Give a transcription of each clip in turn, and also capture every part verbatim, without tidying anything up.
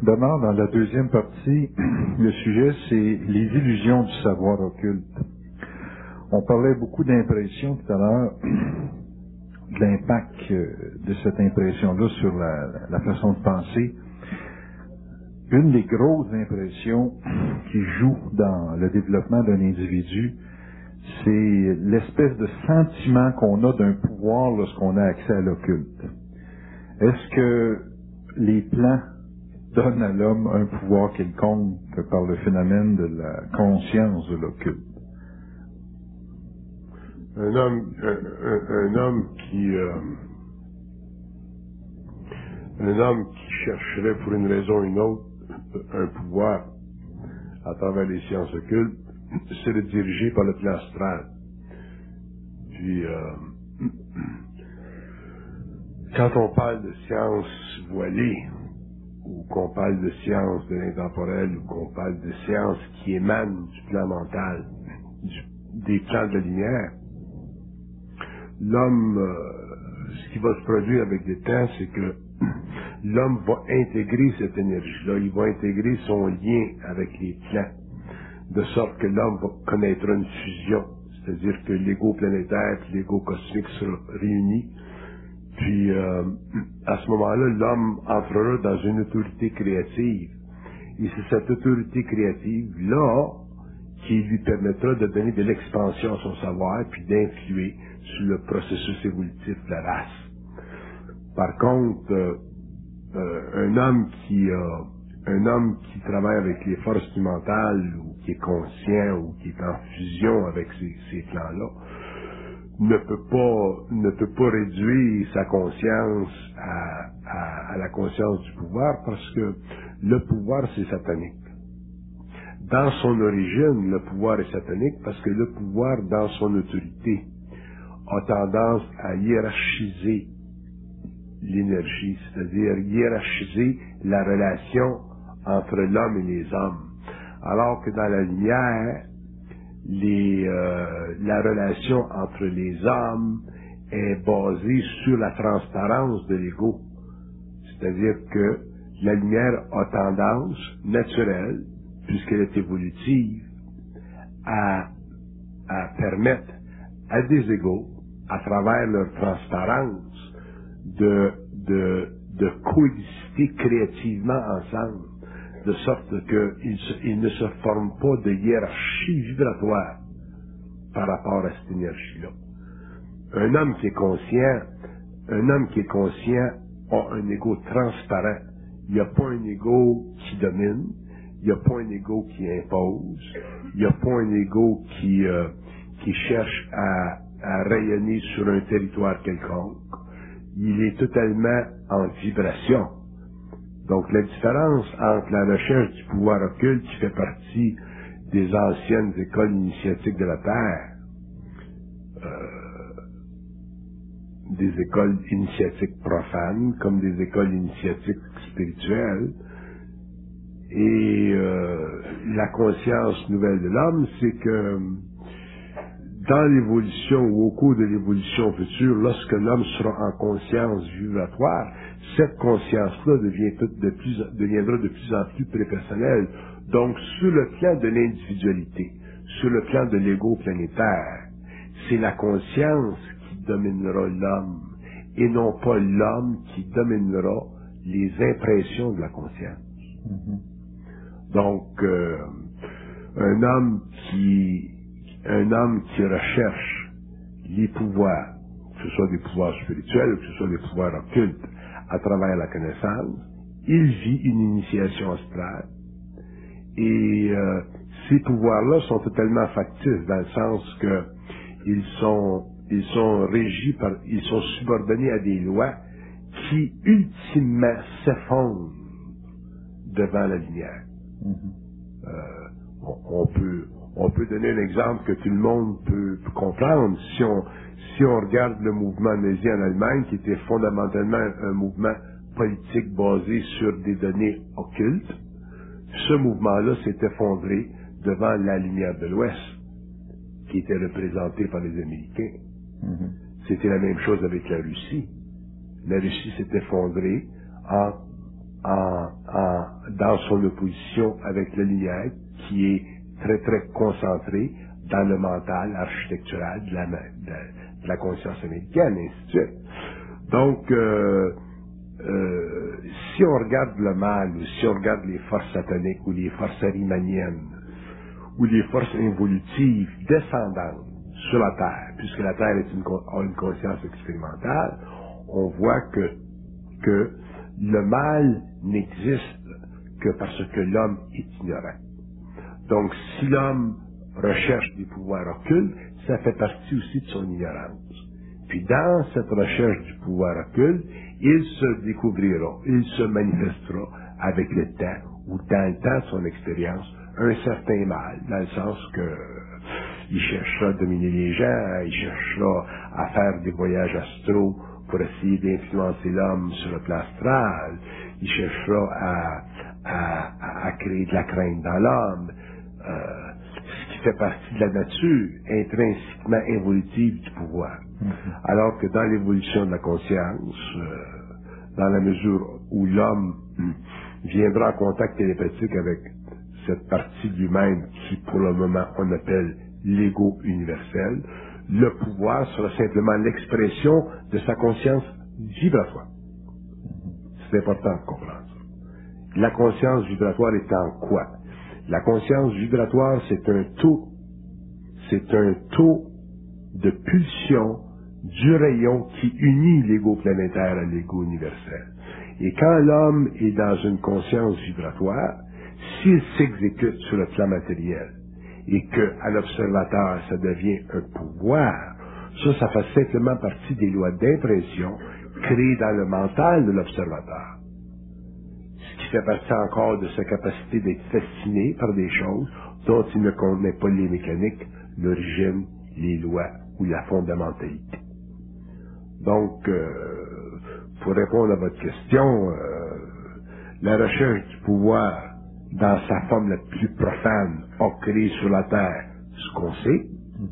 Bernard, dans la deuxième partie, le sujet, c'est les illusions du savoir occulte. On parlait beaucoup d'impression tout à l'heure, de l'impact de cette impression-là sur la, la façon de penser. Une des grosses impressions qui joue dans le développement d'un individu, c'est l'espèce de sentiment qu'on a d'un pouvoir lorsqu'on a accès à l'occulte. Est-ce que les plans donnent à l'homme un pouvoir quelconque par le phénomène de la conscience de l'occulte? Un homme, un, un, un homme qui, euh, un homme qui chercherait pour une raison ou une autre un pouvoir à travers les sciences occultes, c'est de diriger par le plan astral. Puis, euh, quand on parle de sciences voilées, ou qu'on parle de sciences de l'intemporel, ou qu'on parle de sciences qui émanent du plan mental, du, des plans de la lumière, l'homme, euh, ce qui va se produire avec le temps, c'est que l'homme va intégrer cette énergie-là, il va intégrer son lien avec les plans, de sorte que l'homme va connaître une fusion, c'est-à-dire que l'ego planétaire et l'ego cosmique seront réunis, puis euh, à ce moment-là, l'homme entrera dans une autorité créative, et c'est cette autorité créative-là qui lui permettra de donner de l'expansion à son savoir, puis d'influer sur le processus évolutif de la race. Par contre, euh, euh, un homme qui euh, un homme qui travaille avec les forces du mental, ou qui est conscient, ou qui est en fusion avec ces, ces plans-là, ne peut pas ne peut pas réduire sa conscience à, à, à la conscience du pouvoir, parce que le pouvoir, c'est satanique. Dans son origine, le pouvoir est satanique parce que le pouvoir, dans son autorité, a tendance à hiérarchiser l'énergie, c'est-à-dire hiérarchiser la relation entre l'homme et les hommes. Alors que dans la lumière, les, euh, la relation entre les hommes est basée sur la transparence de l'ego. C'est-à-dire que la lumière a tendance naturelle, puisqu'elle est évolutive, à, à permettre à des égaux, à travers leur transparence, de, de, de coexister créativement ensemble, de sorte qu'ils ils ne se forment pas de hiérarchie vibratoire par rapport à cette énergie-là. Un homme qui est conscient, un homme qui est conscient a un ego transparent. Il n'y a pas un ego qui domine, il n'y a pas un ego qui impose, il n'y a pas un ego qui, euh, qui cherche à, à rayonner sur un territoire quelconque. Il est totalement en vibration. Donc la différence entre la recherche du pouvoir occulte, qui fait partie des anciennes écoles initiatiques de la Terre, euh, des écoles initiatiques profanes, comme des écoles initiatiques spirituelles, et euh, la conscience nouvelle de l'homme, c'est que dans l'évolution ou au cours de l'évolution future, lorsque l'homme sera en conscience vibratoire, cette conscience-là devient de plus, deviendra de plus en plus prépersonnelle. Donc, sur le plan de l'individualité, sur le plan de l'ego planétaire, c'est la conscience qui dominera l'homme, et non pas l'homme qui dominera les impressions de la conscience. Mm-hmm. Donc, euh, un homme qui un homme qui recherche les pouvoirs, que ce soit des pouvoirs spirituels ou que ce soit des pouvoirs occultes, à travers la connaissance, il vit une initiation astrale. Et euh, ces pouvoirs-là sont totalement factices, dans le sens que ils sont ils sont régis par, ils sont subordonnés à des lois qui ultimement s'effondrent devant la lumière. Mm-hmm. euh, on, on peut On peut donner un exemple que tout le monde peut, peut comprendre. Si on, si on regarde le mouvement nazi en Allemagne, qui était fondamentalement un mouvement politique basé sur des données occultes, ce mouvement-là s'est effondré devant la lumière de l'Ouest, qui était représentée par les Américains. Mm-hmm. C'était la même chose avec la Russie. La Russie s'est effondrée en, en, en, dans son opposition avec la lumière, qui est très très concentrée dans le mental architectural de la, de, de la conscience américaine, et ainsi de suite. Donc, euh, euh, si on regarde le mal, ou si on regarde les forces sataniques, ou les forces arimaniennes, ou les forces involutives descendantes sur la Terre, puisque la Terre est une, a une conscience expérimentale, on voit que, que le mal n'existe que parce que l'homme est ignorant. Donc, si l'homme recherche des pouvoirs occultes, ça fait partie aussi de son ignorance. Puis, dans cette recherche du pouvoir occulte, il se découvrira, il se manifestera avec le temps, ou dans le temps de son expérience, un certain mal, dans le sens que il cherchera à dominer les gens, il cherchera à faire des voyages astraux pour essayer d'influencer l'homme sur le plan astral, il cherchera à, à, à créer de la crainte dans l'homme, euh, ce qui fait partie de la nature intrinsèquement évolutive du pouvoir. Mm-hmm. Alors que dans l'évolution de la conscience, euh, dans la mesure où l'homme viendra en contact télépathique avec cette partie de lui-même qui, pour le moment, on appelle l'ego universel, le pouvoir sera simplement l'expression de sa conscience vibratoire. C'est important de comprendre ça. La conscience vibratoire est en quoi? La conscience vibratoire, c'est un taux, c'est un taux de pulsion du rayon qui unit l'ego planétaire à l'ego universel. Et quand l'homme est dans une conscience vibratoire, s'il s'exécute sur le plan matériel et que à l'observateur ça devient un pouvoir, ça, ça fait simplement partie des lois d'impression créées dans le mental de l'observateur. Ce qui fait partie encore de sa capacité d'être fasciné par des choses dont il ne connaît pas les mécaniques, l'origine, les lois ou la fondamentalité. Donc, euh, pour répondre à votre question, euh, la recherche du pouvoir dans sa forme la plus profane a créé sur la Terre ce qu'on sait,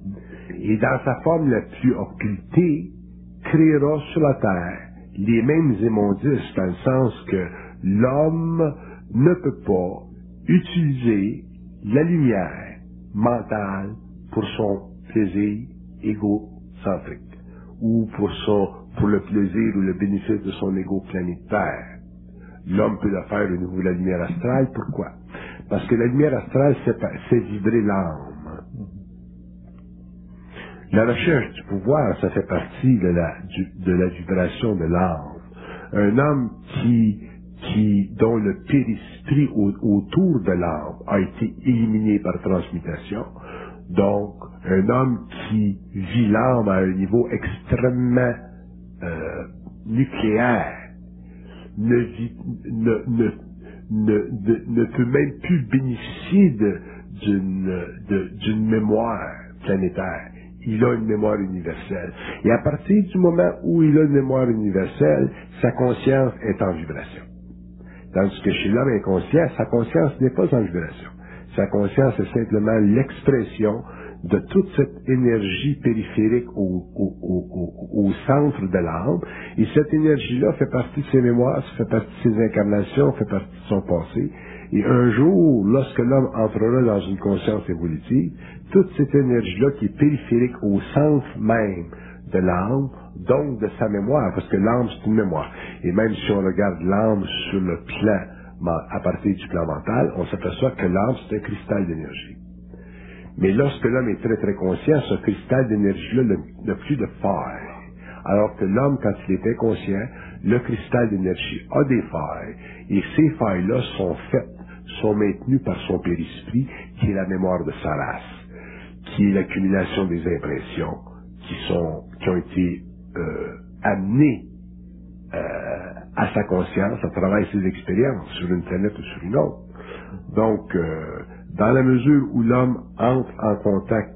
et dans sa forme la plus occultée créera sur la Terre les mêmes immondices, dans le sens que l'homme ne peut pas utiliser la lumière mentale pour son plaisir égocentrique ou pour son, pour le plaisir ou le bénéfice de son égo planétaire. L'homme peut le faire au niveau de la lumière astrale. Pourquoi? Parce que la lumière astrale fait vibrer l'âme. La recherche du pouvoir, ça fait partie de la, du, de la vibration de l'âme. Un homme qui, qui, dont le périsprit au, autour de l'âme a été éliminé par transmutation, donc un homme qui vit l'âme à un niveau extrêmement euh, nucléaire, ne, vit, ne, ne, ne, ne, ne peut même plus bénéficier de, d'une, de, d'une mémoire planétaire. Il a une mémoire universelle. Et à partir du moment où il a une mémoire universelle, sa conscience est en vibration. Tandis que chez l'homme inconscient, sa conscience n'est pas en vibration. Sa conscience est simplement l'expression de toute cette énergie périphérique au, au, au, au, au centre de l'âme. Et cette énergie-là fait partie de ses mémoires, fait partie de ses incarnations, fait partie de son passé. Et un jour, lorsque l'homme entrera dans une conscience évolutive, toute cette énergie-là qui est périphérique au centre même de l'âme, donc de sa mémoire, parce que l'âme, c'est une mémoire. Et même si on regarde l'âme sur le plan, à partir du plan mental, on s'aperçoit que l'âme, c'est un cristal d'énergie. Mais lorsque l'homme est très très conscient, ce cristal d'énergie-là n'a plus de failles. Alors que l'homme, quand il est inconscient, le cristal d'énergie a des failles. Et ces failles-là sont faites, sont maintenues par son périsprit, qui est la mémoire de sa race, qui est l'accumulation des impressions qui sont, qui ont été euh, amenées euh, à sa conscience à travers ses expériences sur une planète ou sur une autre. Donc, euh, dans la mesure où l'homme entre en contact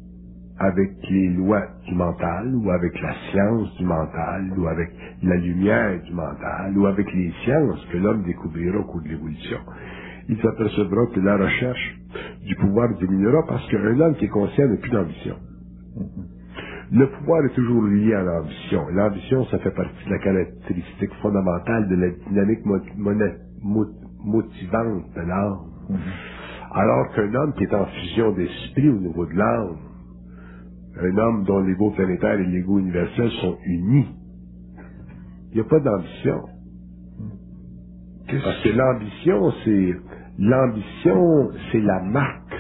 avec les lois du mental, ou avec la science du mental, ou avec la lumière du mental, ou avec les sciences que l'homme découvrira au cours de l'évolution, il s'apercevra que la recherche du pouvoir diminuera parce qu'un homme qui est conscient n'a plus d'ambition. Le pouvoir est toujours lié à l'ambition. L'ambition, ça fait partie de la caractéristique fondamentale de la dynamique mo- monet- mo- motivante de l'âme. Mm-hmm. Alors qu'un homme qui est en fusion d'esprit au niveau de l'âme, un homme dont l'ego planétaire et l'ego universel sont unis, il n'y a pas d'ambition. Parce que l'ambition, c'est l'ambition, c'est la marque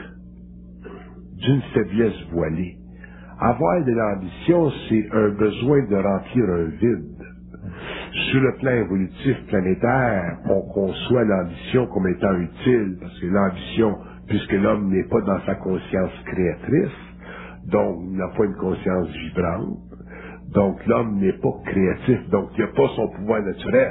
d'une faiblesse voilée. Avoir de l'ambition, c'est un besoin de remplir un vide. Sur le plan évolutif planétaire, on conçoit l'ambition comme étant utile, parce que l'ambition, puisque l'homme n'est pas dans sa conscience créatrice, donc il n'a pas une conscience vibrante, donc l'homme n'est pas créatif, donc il n'a pas son pouvoir naturel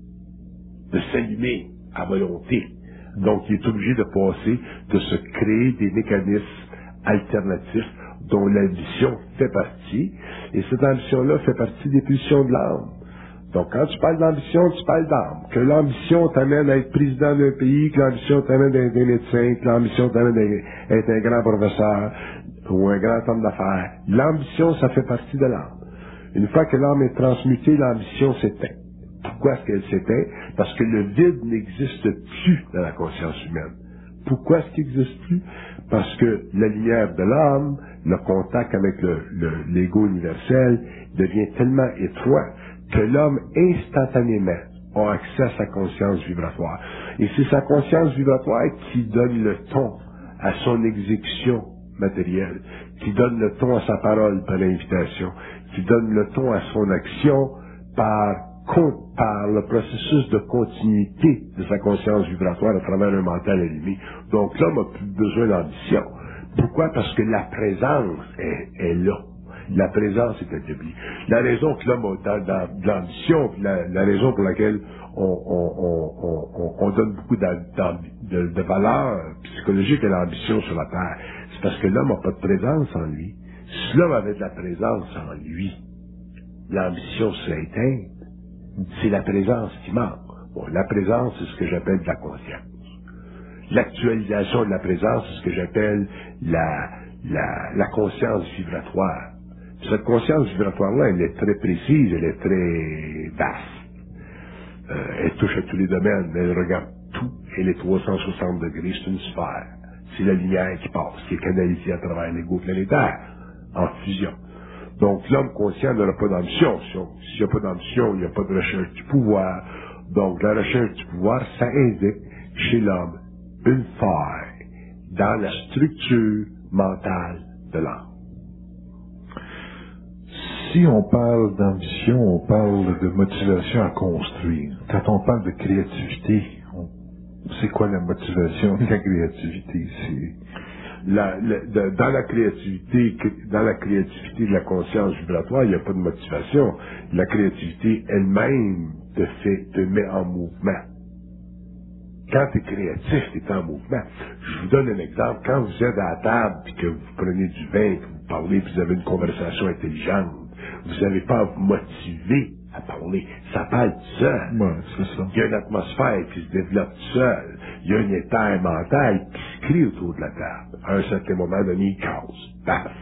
de s'allumer à volonté. Donc il est obligé de passer, de se créer des mécanismes alternatifs dont l'ambition fait partie, et cette ambition-là fait partie des pulsions de l'âme. Donc, quand tu parles d'ambition, tu parles d'âme. Que l'ambition t'amène à être président d'un pays, que l'ambition t'amène à être un médecin, que l'ambition t'amène à être un grand professeur ou un grand homme d'affaires. L'ambition, ça fait partie de l'âme. Une fois que l'âme est transmutée, l'ambition s'éteint. Pourquoi est-ce qu'elle s'éteint? Parce que le vide n'existe plus dans la conscience humaine. Pourquoi est-ce qu'il n'existe plus? Parce que la lumière de l'âme, le contact avec le, le, l'ego universel devient tellement étroit que l'homme, instantanément, a accès à sa conscience vibratoire. Et c'est sa conscience vibratoire qui donne le ton à son exécution matérielle, qui donne le ton à sa parole par l'invitation, qui donne le ton à son action par, par le processus de continuité de sa conscience vibratoire à travers un mental allumé. Donc l'homme n'a plus besoin d'ambition. Pourquoi? Parce que la présence est, est là. La présence est établie. La raison que l'homme a de l'ambition, la, la raison pour laquelle on, on, on, on, on donne beaucoup de, de, de valeur psychologique à l'ambition sur la Terre, c'est parce que l'homme n'a pas de présence en lui. Si l'homme avait de la présence en lui, l'ambition serait éteinte. C'est la présence qui manque. Bon, la présence, c'est ce que j'appelle de la conscience. L'actualisation de la présence, c'est ce que j'appelle la, la, la conscience vibratoire. Cette conscience vibratoire-là, elle est très précise, elle est très vaste. Euh, elle touche à tous les domaines, elle regarde tout, elle est trois cent soixante degrés, c'est une sphère. C'est la lumière qui passe, qui est canalisée à travers l'ego planétaire, en fusion. Donc l'homme conscient n'aura pas d'ambition. S'il n'y a pas d'ambition, il n'y a pas de recherche du pouvoir. Donc la recherche du pouvoir, ça indique chez l'homme une faille dans la structure mentale de l'âme. Si on parle d'ambition, on parle de motivation à construire. Quand on parle de créativité, on... c'est quoi la motivation de la créativité? C'est... La, la, de, dans la créativité, dans la créativité de la conscience vibratoire, il n'y a pas de motivation. La créativité elle-même te fait, te met en mouvement. Quand tu es créatif, tu es en mouvement. Je vous donne un exemple. Quand vous êtes à la table, puis que vous prenez du vin, que vous parlez, puis vous avez une conversation intelligente, vous n'avez pas à vous motiver à parler. Ça parle tout seul. Ouais, c'est ça. Il y a une atmosphère qui se développe tout seul. Il y a un état mental qui se crée autour de la table. À un certain moment donné, il casse. Paf.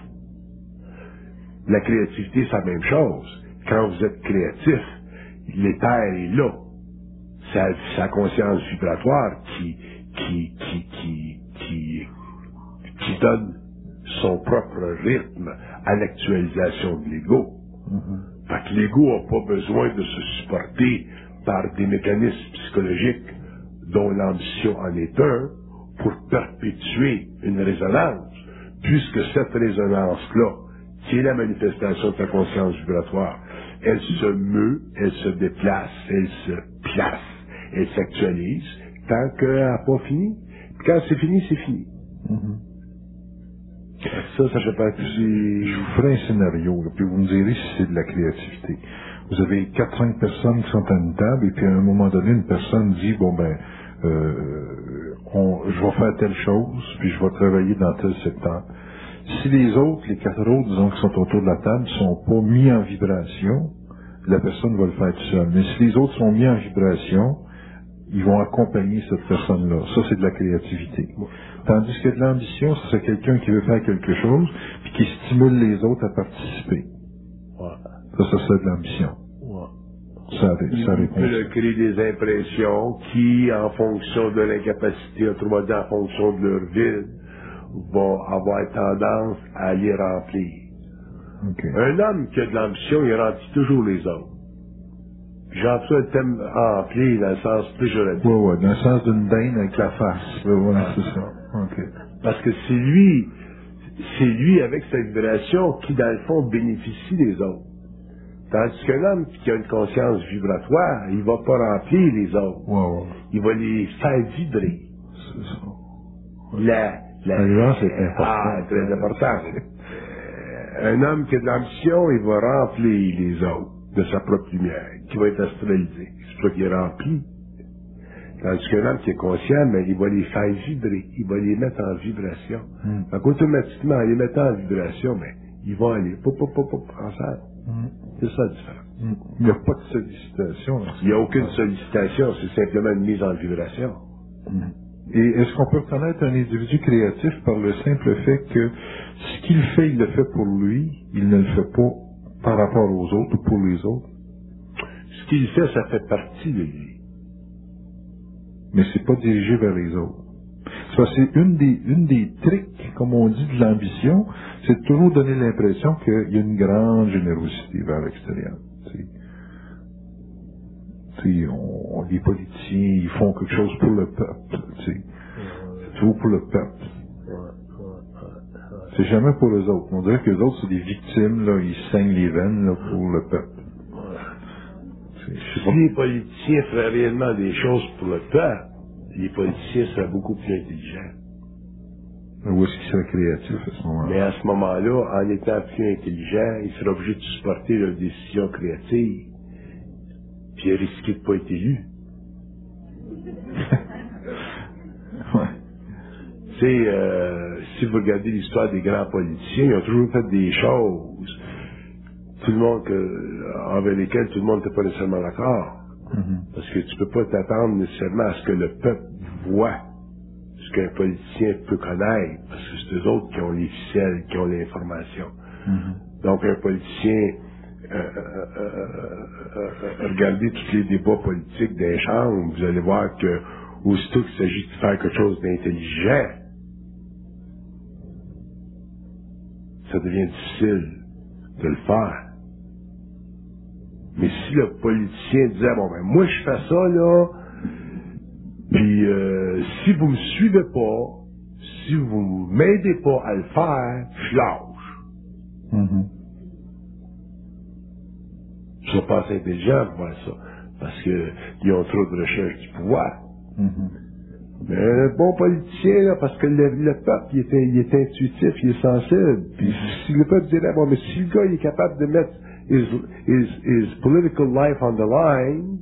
La créativité, c'est la même chose. Quand vous êtes créatif, l'éther est là. C'est sa conscience vibratoire qui, qui, qui, qui, qui, qui donne son propre rythme à l'actualisation de l'ego. Mm-hmm. Fait que l'ego n'a pas besoin de se supporter par des mécanismes psychologiques dont l'ambition en est un pour perpétuer une résonance, puisque cette résonance-là, qui est la manifestation de ta conscience vibratoire, elle se meut, elle se déplace, elle se place, elle s'actualise tant qu'elle n'a pas fini. Puis quand c'est fini, c'est fini. Mm-hmm. Ça, ça fait partie... Je vous ferai un scénario, là, puis vous me direz si c'est de la créativité. Vous avez quatre cinq personnes qui sont à une table, et puis à un moment donné, une personne dit, bon ben, euh, on, je vais faire telle chose, puis je vais travailler dans tel secteur. Si les autres, les quatre autres, disons, qui sont autour de la table, ne sont pas mis en vibration, la personne va le faire tout seul. Mais si les autres sont mis en vibration, ils vont accompagner cette personne-là. Ça, c'est de la créativité. Tandis que de l'ambition, c'est quelqu'un qui veut faire quelque chose, puis qui stimule les autres à participer. Ouais. Ça, ça, c'est de l'ambition. Ouais. ça, ça Il peut leur créer des impressions qui, en fonction de l'incapacité, autrement dit, en fonction de leur vide, vont avoir tendance à les remplir. Okay. Un homme qui a de l'ambition, il remplit toujours les autres. J'emploie le thème rempli dans le sens péjoratif. Oui, oui, dans le sens d'une dinde avec la face. Oui, oui, ah. c'est ça. Okay. Parce que c'est lui, c'est lui avec sa vibration qui, dans le fond, bénéficie des autres. Tandis qu'un homme qui a une conscience vibratoire, il va pas remplir les autres. Wow. Il va les faire vibrer. C'est ça. La, la, la c'est important. Ah, très important. Euh, un homme qui a de l'ambition, il va remplir les autres de sa propre lumière, qui va être astralisé. C'est pour ça qu'il est rempli. Tandis qu'un homme qui est conscient, mais il va les faire vibrer. Il va les mettre en vibration. Mm. Donc, automatiquement, en les mettant en vibration, mais ils vont aller pop, pop, pop, pop, ensemble. Mm. C'est ça la différence. Mm. Il n'y a pas de sollicitation. Il n'y a aucune sollicitation, c'est simplement une mise en vibration. Mm. Et est-ce qu'on peut reconnaître un individu créatif par le simple fait que ce qu'il fait, il le fait pour lui, il ne le fait pas par rapport aux autres ou pour les autres? Ce qu'il fait, ça fait partie de lui. Mais c'est pas dirigé vers les autres. Ça, c'est une des, une des tricks, comme on dit, de l'ambition, c'est de toujours donner l'impression qu'il y a une grande générosité vers l'extérieur. Tu sais, on, les politiciens, ils font quelque chose pour le peuple. Tu sais. C'est toujours pour le peuple. C'est jamais pour les autres. On dirait que les autres, c'est des victimes, là, ils saignent les veines là, pour le peuple. Si les politiciens feraient réellement des choses pour le peuple, les politiciens seraient beaucoup plus intelligents. Où est-ce qu'ils seraient créatifs à ce moment-là? Mais à ce moment-là, en étant plus intelligents, ils seraient obligés de supporter leurs décisions créatives, puis risquer de ne pas être élus. Ouais. Tu sais, euh, si vous regardez l'histoire des grands politiciens, ils ont toujours fait des choses, tout le monde que, envers lesquelles tout le monde n'était pas nécessairement d'accord. Mm-hmm. Parce que tu peux pas t'attendre nécessairement à ce que le peuple voit ce qu'un politicien peut connaître, parce que c'est eux autres qui ont les ficelles, qui ont l'information. Mm-hmm. Donc un politicien, euh, euh, euh, euh, regardez tous les débats politiques des chambres, vous allez voir que aussitôt qu'il s'agit de faire quelque chose d'intelligent, ça devient difficile de le faire. Mais si le politicien disait, bon ben moi je fais ça là, puis euh, si vous me suivez pas, si vous m'aidez pas à le faire, je lâche. Mm-hmm. Je ne suis pas assez intelligent pour voir ça, parce qu'ils ont trop de recherche du pouvoir. Mm-hmm. Mais un bon politicien, là, parce que le, le peuple, il est, il est intuitif, il est sensible. Puis si le peuple dirait, bon, mais si le gars il est capable de mettre his, his, his political life on the line,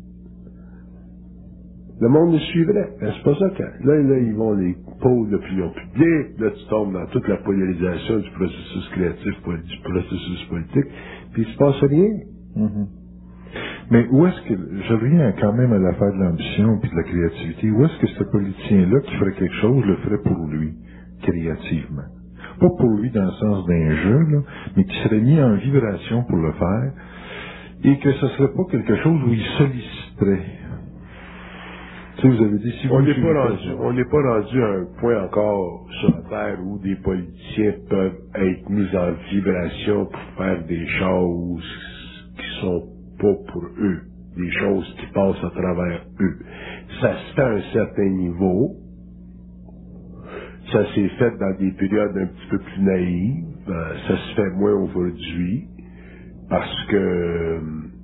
le monde le suivrait. Mais c'est pas ça que, là, là, ils vont les pôles d'opinion publique, là, tu tombes dans toute la polarisation du processus créatif, du processus politique, puis il se passe rien. Mm-hmm. Mais où est-ce que, je reviens quand même à l'affaire de l'ambition puis de la créativité, où est-ce que ce politicien-là qui ferait quelque chose le ferait pour lui, créativement? Pas pour lui dans le sens d'un jeu, là, mais qui serait mis en vibration pour le faire, et que ce serait pas quelque chose où il solliciterait. Tu sais, vous avez dit, si vous on n'est pas rendu, on n'est pas rendu à un point encore sur la Terre où des politiciens peuvent être mis en vibration pour faire des choses qui sont pas pour eux, des choses qui passent à travers eux. Ça se fait à un certain niveau. Ça s'est fait dans des périodes un petit peu plus naïves. Euh, ça se fait moins aujourd'hui parce que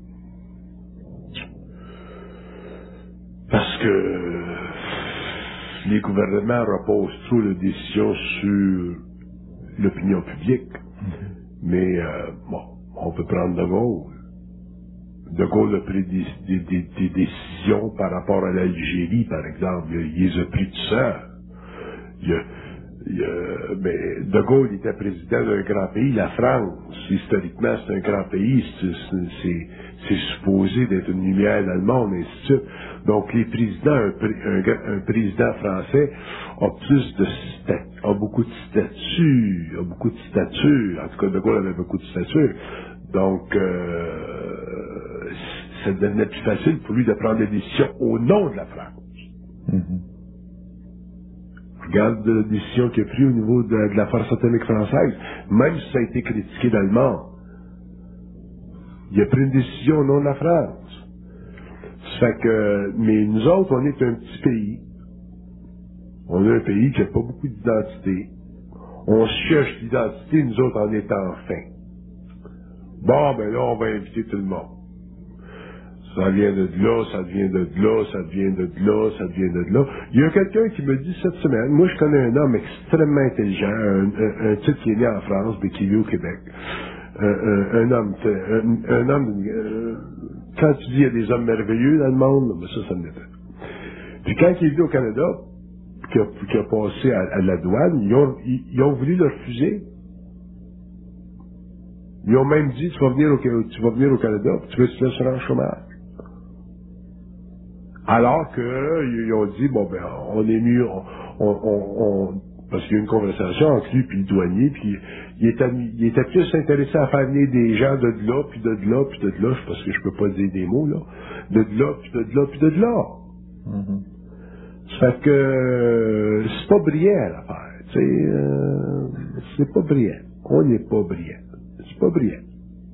parce que les gouvernements reposent trop de décisions sur l'opinion publique. Mm-hmm. Mais euh, bon, on peut prendre De Gaulle. De Gaulle a pris des, des, des, des décisions par rapport à l'Algérie, par exemple. Il, il les a pris tout seul. Il a, il a, mais De Gaulle était président d'un grand pays, la France. Historiquement, c'est un grand pays. C'est, c'est, c'est supposé d'être une lumière dans le monde, et ainsi de suite. Donc, les présidents, un, un, un président français a plus de statut, a beaucoup de statut, a beaucoup de stature. En tout cas, De Gaulle avait beaucoup de stature. Donc, euh, ça devenait plus facile pour lui de prendre des décisions au nom de la France. Mm-hmm. Regarde la décision qu'il a prise au niveau de, de la force atomique française, même si ça a été critiqué dans le monde. Il a pris une décision au nom de la France. Ça fait que, mais nous autres, on est un petit pays. On est un pays qui n'a pas beaucoup d'identité. On cherche l'identité, nous autres, en étant fins. Bon, ben là, on va inviter tout le monde. Ça vient de là, ça vient de là, ça vient de là, ça vient de là. Il y a quelqu'un qui me dit cette semaine, moi je connais un homme extrêmement intelligent, un, un, un type qui est né en France, mais qui vit au Québec. Un, un, un homme, un, un homme, euh, quand tu dis il y a des hommes merveilleux dans le monde, ben ça, ça me détend. Puis quand il est venu au Canada, qui a, qui a passé à, à la douane, ils ont, ils, ils ont voulu le refuser. Ils ont même dit, tu vas venir au, tu vas venir au Canada, puis tu veux te laisser en chômage. Alors que, ils ont dit, bon ben, on est mieux, on, on, on, on parce qu'il y a eu une conversation entre lui puis le douanier, puis il était, il était plus intéressé à faire venir des gens de là, puis de là, puis de là, parce que je peux pas dire des mots, là, de là, puis de là, puis de là. Mm-hmm. Ça fait que, c'est pas brillant, l'affaire, tu sais, euh, c'est pas brillant. On n'est pas brillant. C'est pas brillant.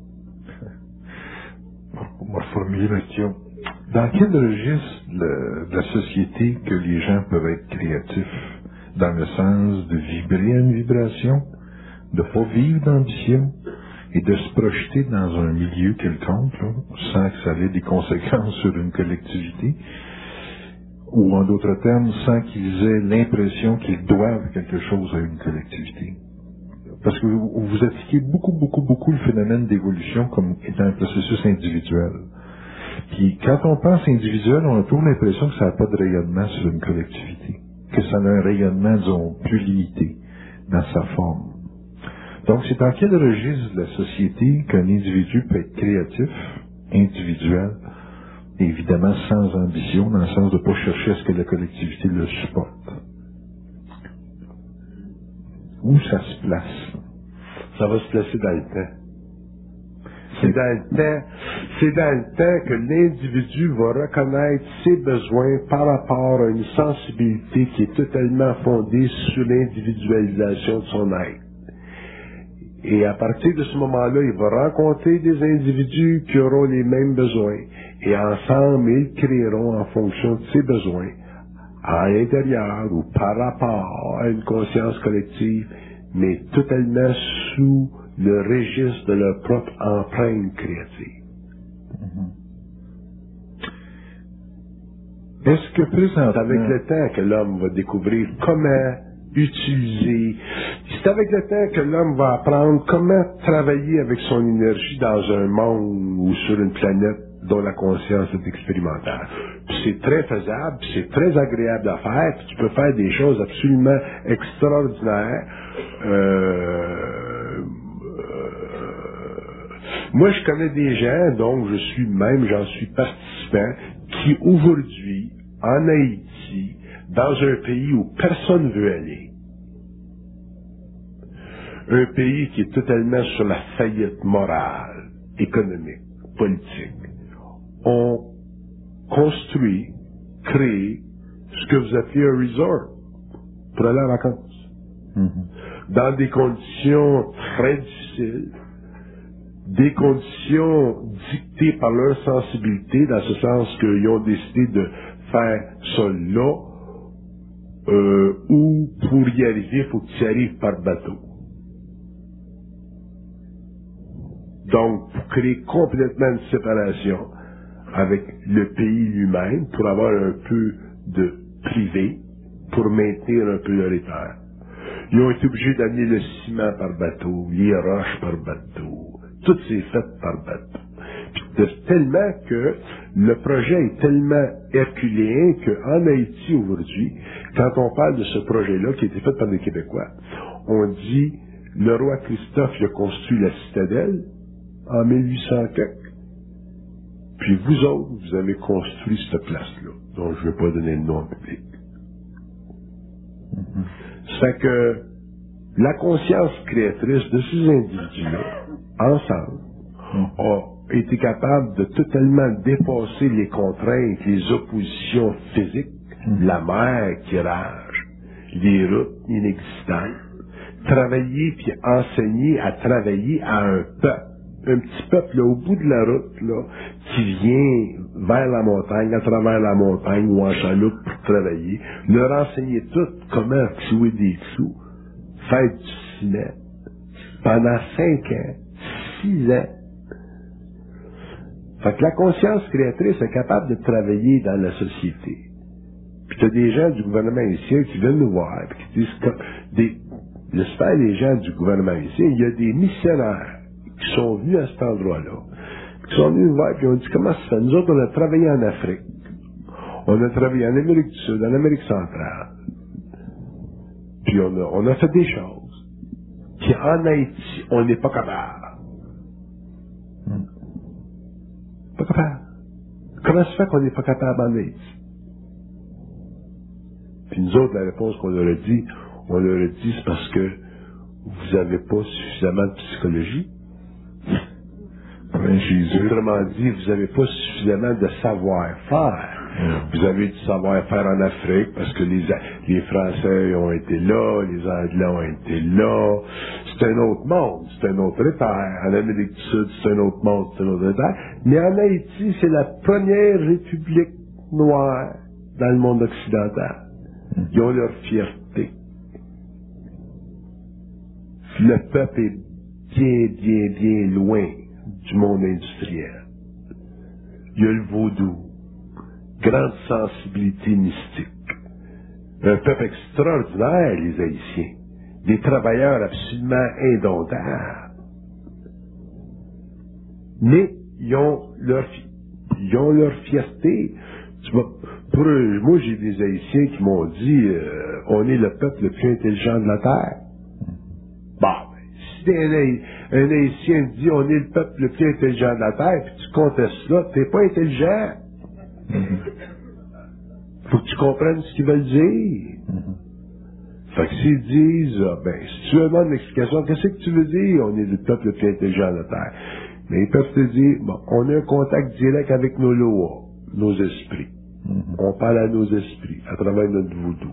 On va reformuler la question. Dans quel registre de, de la société que les gens peuvent être créatifs? Dans le sens de vibrer à une vibration, de pas vivre d'ambition et de se projeter dans un milieu quelconque, là, sans que ça ait des conséquences sur une collectivité, ou en d'autres termes, sans qu'ils aient l'impression qu'ils doivent quelque chose à une collectivité. Parce que vous, vous appliquez beaucoup, beaucoup, beaucoup le phénomène d'évolution comme étant un processus individuel. Puis quand on pense individuel, on a toujours l'impression que ça n'a pas de rayonnement sur une collectivité, que ça a un rayonnement, disons, plus limité dans sa forme. Donc c'est dans quel registre de la société qu'un individu peut être créatif, individuel, évidemment sans ambition, dans le sens de ne pas chercher à ce que la collectivité le supporte. Où ça se place? Ça va se placer dans le temps. C'est dans le temps, c'est dans le temps que l'individu va reconnaître ses besoins par rapport à une sensibilité qui est totalement fondée sur l'individualisation de son être. Et à partir de ce moment-là, il va rencontrer des individus qui auront les mêmes besoins. Et ensemble, ils créeront en fonction de ses besoins, à l'intérieur ou par rapport à une conscience collective, mais totalement sous le registre de leur propre empreinte créative. Mm-hmm. Est-ce que présentement... C'est avec le temps que l'homme va découvrir comment utiliser. C'est avec le temps que l'homme va apprendre comment travailler avec son énergie dans un monde ou sur une planète dont la conscience est expérimentale. Puis c'est très faisable, puis c'est très agréable à faire, puis tu peux faire des choses absolument extraordinaires. Euh, euh, moi, je connais des gens, donc je suis même, j'en suis participant, qui aujourd'hui, en Haïti, dans un pays où personne ne veut aller, un pays qui est totalement sur la faillite morale, économique, politique, ont construit, créé ce que vous appelez un resort pour aller en vacances. Mm-hmm. Dans des conditions très difficiles, des conditions dictées par leur sensibilité, dans ce sens qu'ils ont décidé de faire ça là, euh, où pour y arriver, il faut que tu arrives par bateau. Donc, pour créer complètement une séparation avec le pays lui-même, pour avoir un peu de privé, pour maintenir un peu leur état. Ils ont été obligés d'amener le ciment par bateau, les roches par bateau, tout c'est fait par bateau. Puis de, tellement que le projet est tellement herculéen qu'en Haïti aujourd'hui, quand on parle de ce projet-là qui a été fait par des Québécois, on dit le roi Christophe il a construit la citadelle en mille huit cent quelque. Puis vous autres, vous avez construit cette place-là, dont je ne vais pas donner le nom en public. Mm-hmm. C'est que la conscience créatrice de ces individus-là, ensemble, mm-hmm. a été capables de totalement dépasser les contraintes, les oppositions physiques, mmh. la mer qui rage, les routes inexistantes, travailler puis enseigner à travailler à un peuple, un petit peuple là, au bout de la route là, qui vient vers la montagne, à travers la montagne ou en chaloupe pour travailler, leur enseigner tout comment clouer des clous, faire du ciment pendant cinq ans, six ans. Fait que la conscience créatrice est capable de travailler dans la société. Puis t'as des gens du gouvernement haïtien qui viennent nous voir et qui disent que des, j'espère les gens du gouvernement haïtien, il y a des missionnaires qui sont venus à cet endroit-là, qui sont venus nous voir et qui ont dit comment ça se fait. Nous autres, on a travaillé en Afrique, on a travaillé en Amérique du Sud, en Amérique centrale, puis on a, on a fait des choses. Puis en Haïti, on n'est pas capable. Pas capable. Comment se fait qu'on n'est pas capable en Haïti? Puis nous autres, la réponse qu'on leur a dit, on leur a dit, c'est parce que vous n'avez pas suffisamment de psychologie. Oui, Jésus. Autrement dit, vous n'avez pas suffisamment de savoir-faire. Vous avez du savoir-faire en Afrique parce que les, les Français ont été là, les Anglais ont été là. C'est un autre monde, c'est un autre terre. En Amérique du Sud, c'est un autre monde, c'est un autre terre. Mais en Haïti, c'est la première république noire dans le monde occidental. Ils ont leur fierté. Le peuple est bien, bien, bien loin du monde industriel. Il y a le vaudou. Grande sensibilité mystique. Un peuple extraordinaire, les Haïtiens. Des travailleurs absolument indomptables. Mais ils ont leur, ils ont leur fierté. Tu vois, pour eux, moi, j'ai des Haïtiens qui m'ont dit euh, on est le peuple le plus intelligent de la Terre. Bon, si un, un Haïtien dit on est le peuple le plus intelligent de la Terre, puis tu contestes là, t'es pas intelligent. Faut que tu comprennes ce qu'ils veulent dire. Fait que s'ils disent, ah, ben, si tu veux demander une explication, qu'est-ce que tu veux dire? On est le peuple le plus intelligent de la Terre. Mais ils peuvent te dire, bon, on a un contact direct avec nos lois, nos esprits. Mm-hmm. On parle à nos esprits, à travers notre voodoo.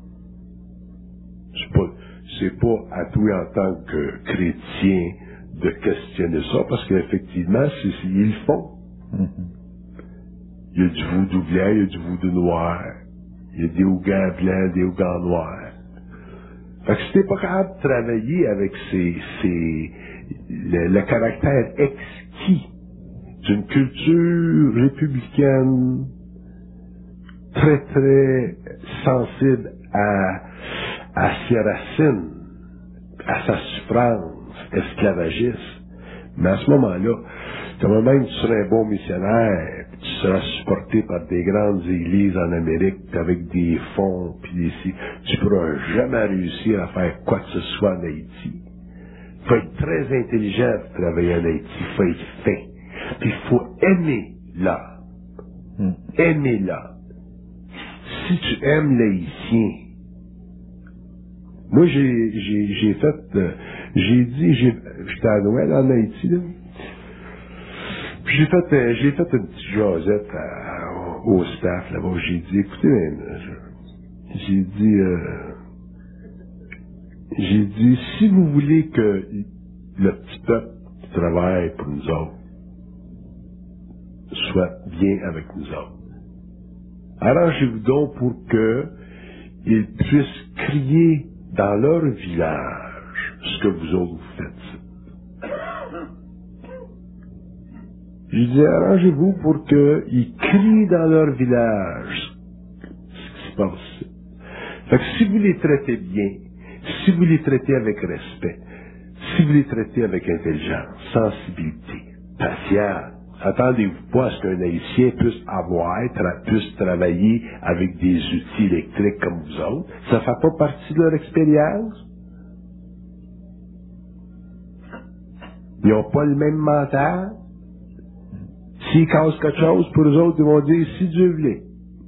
C'est pas, c'est pas à toi en tant que chrétien de questionner ça, parce qu'effectivement, c'est, c'est, ils le font. Mm-hmm. Il y a du voodoo blanc, il y a du voodoo noir. Il y a des ougans blancs, des ougans noirs. Fait que si t'es pas capable de travailler avec ces, ces, le, le caractère exquis d'une culture républicaine très, très sensible à, à ses racines, à sa souffrance esclavagiste, mais à ce moment-là, quand même tu serais un bon missionnaire, tu seras supporté par des grandes églises en Amérique avec des fonds, puis des si, tu pourras jamais réussir à faire quoi que ce soit en Haïti. Il faut être très intelligent pour travailler en Haïti, il faut être fin. Puis il faut aimer là. Hmm. Aimer là. Si tu aimes l'Haïtien, moi j'ai, j'ai, j'ai fait, euh, j'ai dit, j'ai, j'étais à Noël en Haïti, là. Puis j'ai fait, euh, j'ai fait une petite jasette à, au staff là-bas. J'ai dit, écoutez, j'ai dit, euh, j'ai dit, si vous voulez que le petit peuple qui travaille pour nous autres soit bien avec nous autres, arrangez-vous donc pour que ils puissent crier dans leur village ce que vous autres vous faites. Je dis, arrangez-vous pour qu'ils crient dans leur village ce qui se passe. Fait que si vous les traitez bien, si vous les traitez avec respect, si vous les traitez avec intelligence, sensibilité, patience, attendez-vous pas à ce qu'un Haïtien puisse avoir, tra- puisse travailler avec des outils électriques comme vous autres. Ça fait pas partie de leur expérience. Ils n'ont pas le même mental. S'ils cassent quelque chose, pour eux autres, ils vont dire, si Dieu voulait.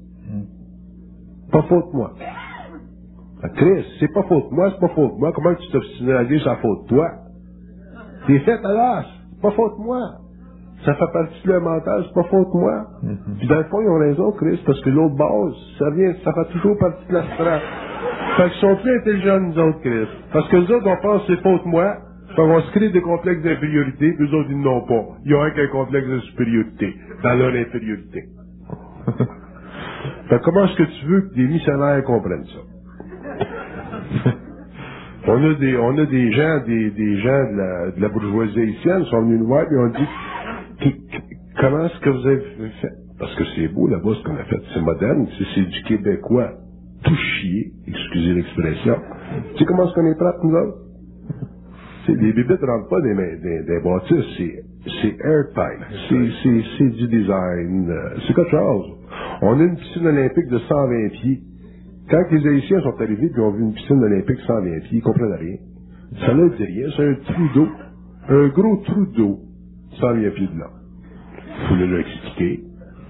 Pas faute de moi. Chris, c'est pas faute de moi, c'est pas faute de moi. Comment tu t'obstines à dire c'est la faute de toi? T'es fait à l'as, c'est pas faute de moi. Ça fait partie de leur mental, c'est pas faute de moi. Mm-hmm. Puis dans le fond, ils ont raison, Chris, parce que l'autre base, ça vient, ça fait toujours partie de l'astral. Fait qu'ils sont plus intelligents que nous autres, Chris. Parce que nous autres, on pense que c'est faute de moi, puis on va se créer des complexes d'infériorité, puis eux autres, ils n'ont pas. Ils ont un qu'un complexe de supériorité, dans leur infériorité. Fait que comment est-ce que tu veux que des missionnaires comprennent ça? On a des, on a des gens, des, des gens de la, de la bourgeoisie haïtienne sont venus nous voir et ont dit, comment est-ce que vous avez fait? Parce que c'est beau là-bas ce qu'on a fait, c'est moderne, c'est, c'est du québécois tout chier, excusez l'expression. Tu sais comment est-ce qu'on est prêts, nous autres? T'sais, les bébés ne rentrent pas des, des, des bâtisses, c'est, c'est airtight, c'est, c'est, c'est du design, c'est quelque chose. On a une piscine olympique de cent vingt pieds. Quand les Haïtiens sont arrivés et ont vu une piscine olympique cent vingt pieds, ils ne comprennent rien. Ça ne dit rien, c'est un trou d'eau, un gros trou d'eau, cent vingt pieds de long. Il faut leur expliquer.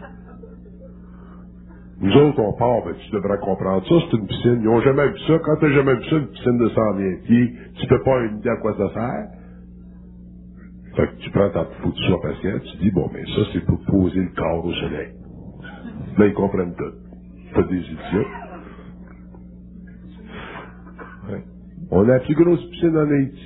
Nous autres, on part, ben, tu devrais comprendre ça, c'est une piscine. Ils n'ont jamais vu ça. Quand tu n'as jamais vu ça, une piscine de cent vingt pieds, tu peux pas une idée à quoi ça sert. Fait que tu prends ta, faut que tu sois patient, tu dis, bon, mais ça, c'est pour poser le corps au soleil. Là, ils comprennent tout. Pas des idiots. Ouais. On a la plus grosse piscine en Haïti.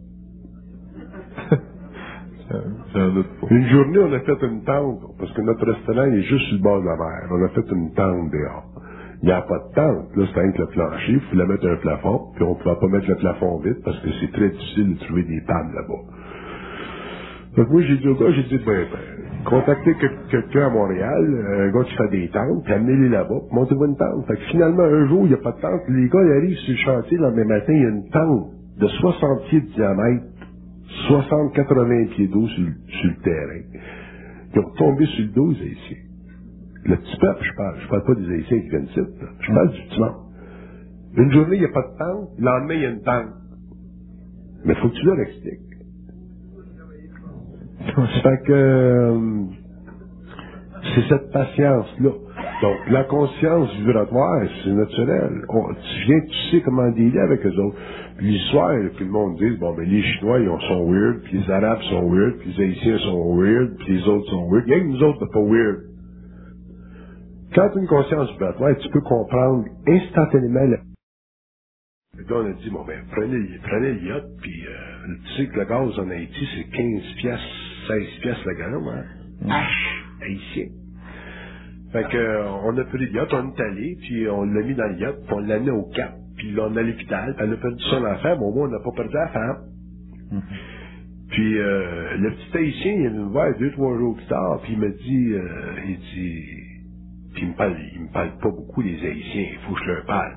Une journée, on a fait une tente, parce que notre restaurant est juste sur le bord de la mer. On a fait une tente dehors. Il n'y a pas de tente. Là, c'est avec le plancher. Il faut la mettre un plafond. Puis on ne pouvait pas mettre le plafond vite parce que c'est très difficile de trouver des tables là-bas. Donc moi, j'ai dit au gars, j'ai dit, ben, ben contactez que, quelqu'un à Montréal, un gars qui fait des tentes, puis amenez-les là-bas, puis montez-vous une tente. Fait que finalement, un jour, il n'y a pas de tente. Les gars, ils arrivent sur le chantier, le lendemain matin, il y a une tente de soixante pieds de diamètre, soixante à quatre-vingts pieds d'eau sur, sur le terrain. Ils ont tombé sur le dos, les Haïtiens. Le petit peuple, je parle, je parle pas des Haïtiens qui viennent ici, là. Je parle du petit monde. Une journée, il n'y a pas de tente, le lendemain, il y a une tente. Mais il faut que tu leur expliques. Fait que, euh, c'est cette patience-là. Donc, la conscience vibratoire, c'est naturel. On, tu viens, tu sais comment dealer avec eux autres. Puis l'histoire, puis le monde dit, bon, ben, les Chinois, ils sont weird, puis les Arabes sont weird, puis les Haïtiens sont weird, puis les autres sont weird. Il y a que nous autres, c'est pas weird. Quand tu as une conscience vibratoire, tu peux comprendre instantanément la... Le gars, on a dit, bon, ben, prenez, prenez le yacht, puis euh, tu sais que le gaz en Haïti, c'est quinze piastres, seize piastres le gallon, hein? H, haïtien. Fait que, euh, on a pris le yacht, on est allé, puis on l'a mis dans le yacht, puis on l'a mis au Cap, puis là, on a l'hôpital, puis elle a perdu son enfant, mais au moins, on n'a pas perdu la femme. Mm-hmm. Puis, euh, le petit haïtien, il est venu me voir deux, trois jours plus tard, puis il me dit, euh, il dit, puis il me parle, il me parle pas beaucoup des Haïtiens, il faut que je leur parle.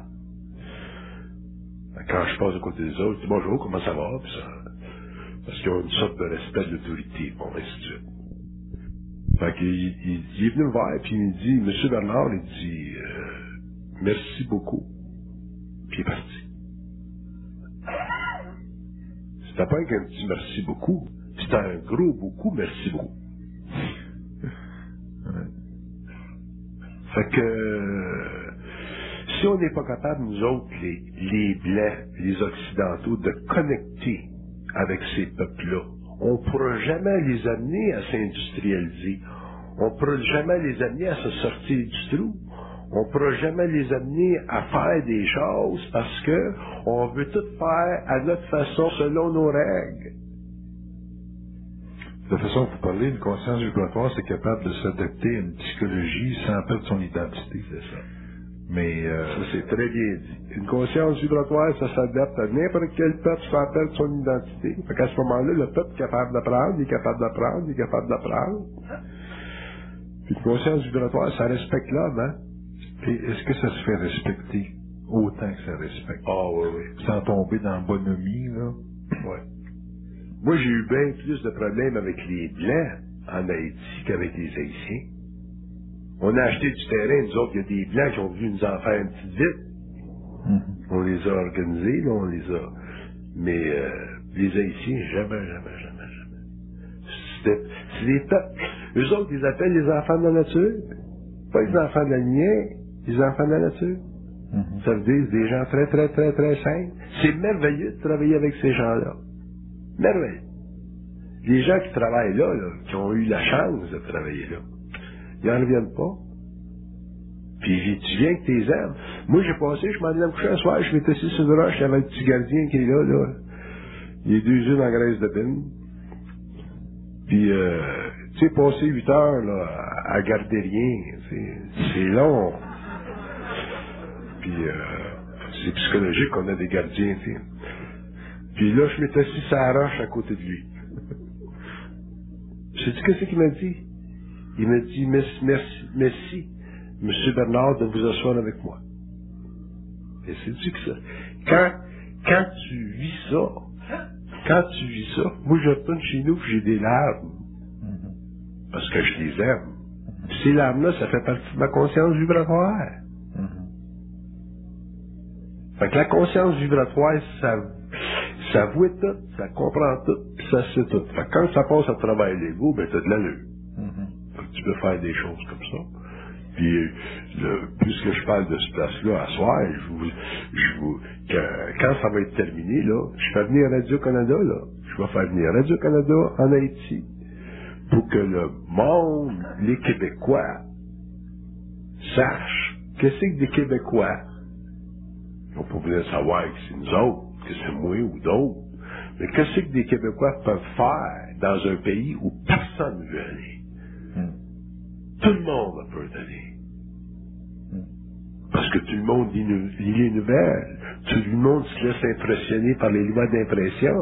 Quand je passe à côté des autres, je dis bonjour, comment ça va? Puis ça, parce qu'ils ont une sorte de respect de l'autorité, bon, ainsi de suite. Fait qu'il il, il est venu me voir, puis il me dit, Monsieur Bernard, il dit, euh, merci beaucoup. Puis il est parti. C'était pas qu'un petit merci beaucoup, c'était un gros beaucoup merci beaucoup. Fait que, si on n'est pas capable, nous autres, les, les Blancs, les Occidentaux, de connecter avec ces peuples-là, on ne pourra jamais les amener à s'industrialiser. On ne pourra jamais les amener à se sortir du trou. On ne pourra jamais les amener à faire des choses parce que on veut tout faire à notre façon, selon nos règles. De la façon que vous parlez, une conscience vibratoire, c'est capable de s'adapter à une psychologie sans perdre son identité, c'est ça. Mais euh... ça, c'est très bien dit. Une conscience vibratoire, ça s'adapte à n'importe quel peuple sans perdre son identité. Fait qu'à ce moment-là, le peuple est capable d'apprendre, il est capable d'apprendre, il est capable d'apprendre. Puis une conscience vibratoire, ça respecte l'homme, hein? Et est-ce que ça se fait respecter autant que ça respecte? Ah oh, oui, oui. Sans tomber dans la bonhomie, là? Oui. Moi, j'ai eu bien plus de problèmes avec les Blancs en Haïti qu'avec les Haïtiens. On a acheté du terrain, nous autres, il y a des Blancs qui ont voulu nous en faire une petite vite. Mm-hmm. On les a organisés, là, on les a. Mais euh, les Haïtiens, jamais, jamais, jamais, jamais. C'était, c'est les peuples. Eux autres, ils appellent les enfants de la nature. Pas les enfants de la lumière, les enfants de la nature. Mm-hmm. Ça veut dire des gens très, très, très, très simples. C'est merveilleux de travailler avec ces gens-là. Merveilleux. Les gens qui travaillent là, là, qui ont eu la chance de travailler là, ils n'en reviennent pas. Puis tu viens que tes aimes. Moi, j'ai passé, je m'en allais me coucher un soir, je m'étais assis sur une roche, il y avait le petit gardien qui est là, là. Il est deux unes en graisse de pine. Puis, euh, tu sais, passer huit heures, là, à, à garder rien, c'est long. Puis, euh, c'est psychologique qu'on a des gardiens, tu sais. Puis là, je m'étais assis sur la roche à côté de lui. J'ai dit, qu'est-ce qu'il m'a dit? Il m'a dit, merci, merci, merci, M. Bernard, de vous asseoir avec moi. Et c'est-tu que ça? Quand, quand tu vis ça, quand tu vis ça, moi, je retourne chez nous et j'ai des larmes. Parce que je les aime. Puis ces larmes-là, ça fait partie de ma conscience vibratoire. Fait que la conscience vibratoire, ça, ça voit tout, ça comprend tout, puis ça sait tout. Fait que quand ça passe à travers l'ego, ben t'as de l'allure. Fait que tu peux faire des choses comme ça. Puis, le, puisque je parle de ce place-là à soir, je vous, je vous, que, quand ça va être terminé, là, je fais venir Radio-Canada, là. Je vais faire venir Radio-Canada en Haïti pour que le monde, les Québécois, sachent que c'est que des Québécois. On peut venir savoir que c'est nous autres, que c'est moi ou d'autres. Mais qu'est-ce que des Québécois peuvent faire dans un pays où personne ne veut aller? Mm. Tout le monde peut aller. Mm. Parce que tout le monde lit, lit les nouvelles. Tout le monde se laisse impressionner par les lois d'impression.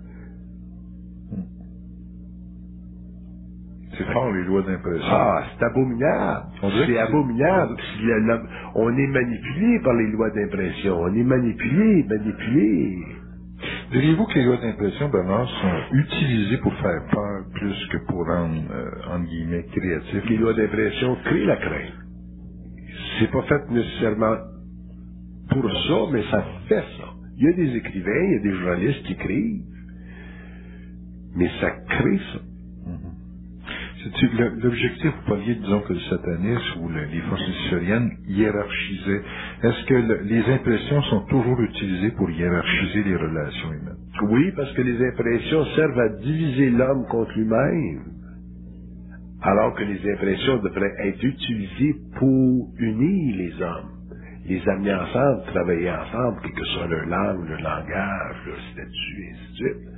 C'est fort, les lois d'impression. Ah, c'est abominable. C'est abominable. Puis le, le, on est manipulé par les lois d'impression. On est manipulé, manipulé. Diriez-vous que les lois d'impression, Bernard, sont utilisées pour faire peur plus que pour rendre, euh, entre guillemets, créatif? Les lois d'impression créent la crainte. C'est pas fait nécessairement pour ça, mais ça fait ça. Il y a des écrivains, il y a des journalistes qui écrivent, mais ça crée ça. L'objectif, vous parliez, disons, que le satanisme ou le, les forces lucifériennes hiérarchisaient. Est-ce que le, les impressions sont toujours utilisées pour hiérarchiser les relations humaines? Oui, parce que les impressions servent à diviser l'homme contre lui-même, alors que les impressions devraient être utilisées pour unir les hommes, les amener ensemble, travailler ensemble, quel que soit leur langue, leur langage, leur statut, et ainsi de suite.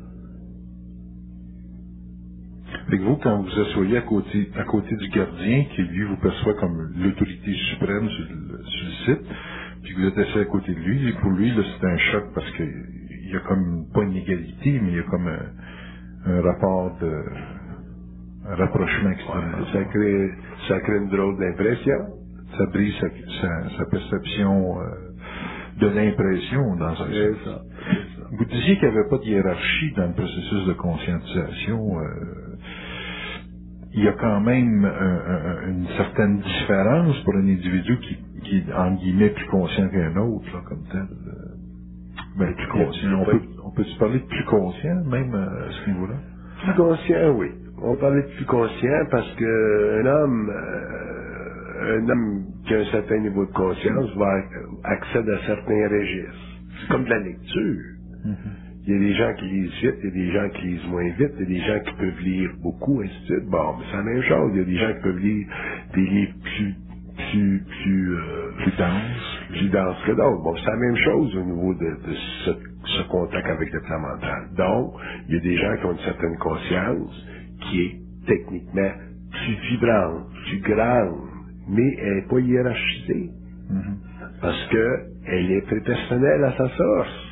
Fait que vous, quand vous asseyez à côté, à côté du gardien, qui lui vous perçoit comme l'autorité suprême sur le, sur le site, puis vous êtes assis à côté de lui, et pour lui, là, c'est un choc parce que il y a comme, pas une égalité, mais il y a comme un, un rapport de, un rapprochement extrêmement. Ouais, ça crée, ça crée une drôle d'impression. Ça brise sa, sa, sa perception euh, de l'impression dans un sens. C'est ça. Vous disiez qu'il n'y avait pas de hiérarchie dans le processus de conscientisation. Euh, il y a quand même un, un, une certaine différence pour un individu qui, qui est, en guillemets, plus conscient qu'un autre, là, comme tel. Ben, plus conscient. On peut, on peut se parler de plus conscient, même à ce niveau-là? Plus conscient, oui. On parlait de plus conscient parce que un homme, euh, un homme qui a un certain niveau de conscience va accéder à certains registres. C'est comme de la lecture. Mm-hmm. Il y a des gens qui lisent vite, il y a des gens qui lisent moins vite, il y a des gens qui peuvent lire beaucoup, ainsi de suite. Bon, mais c'est la même chose. Il y a des gens qui peuvent lire des livres plus, plus, plus, euh, plus denses, plus denses que d'autres. Bon, c'est la même chose au niveau de, de ce, ce contact avec le plan mental. Donc, il y a des gens qui ont une certaine conscience qui est techniquement plus vibrante, plus grande, mais elle n'est pas hiérarchisée. Mm-hmm. Parce que elle est très personnelle à sa source.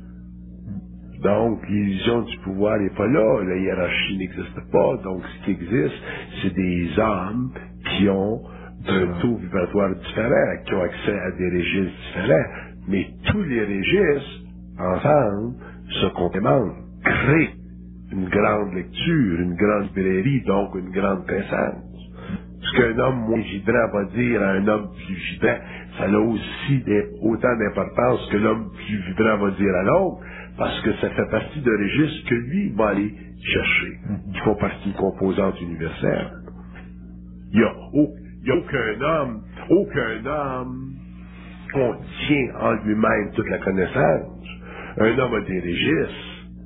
Donc, l'illusion du pouvoir n'est pas là, la hiérarchie n'existe pas, donc ce qui existe, c'est des âmes qui ont un taux vibratoire différent, qui ont accès à des registres différents, mais tous les registres, ensemble, se complémentent, créent une grande lecture, une grande librairie, donc une grande présence. Ce qu'un homme moins vibrant va dire à un homme plus vibrant, ça a aussi des, autant d'importance que l'homme plus vibrant va dire à l'autre, parce que ça fait partie d'un registre que lui va aller chercher, qui font partie d'une composante universelle. Il n'y a, au, il a aucun homme, aucun homme contient en lui-même toute la connaissance. Un homme a des registres,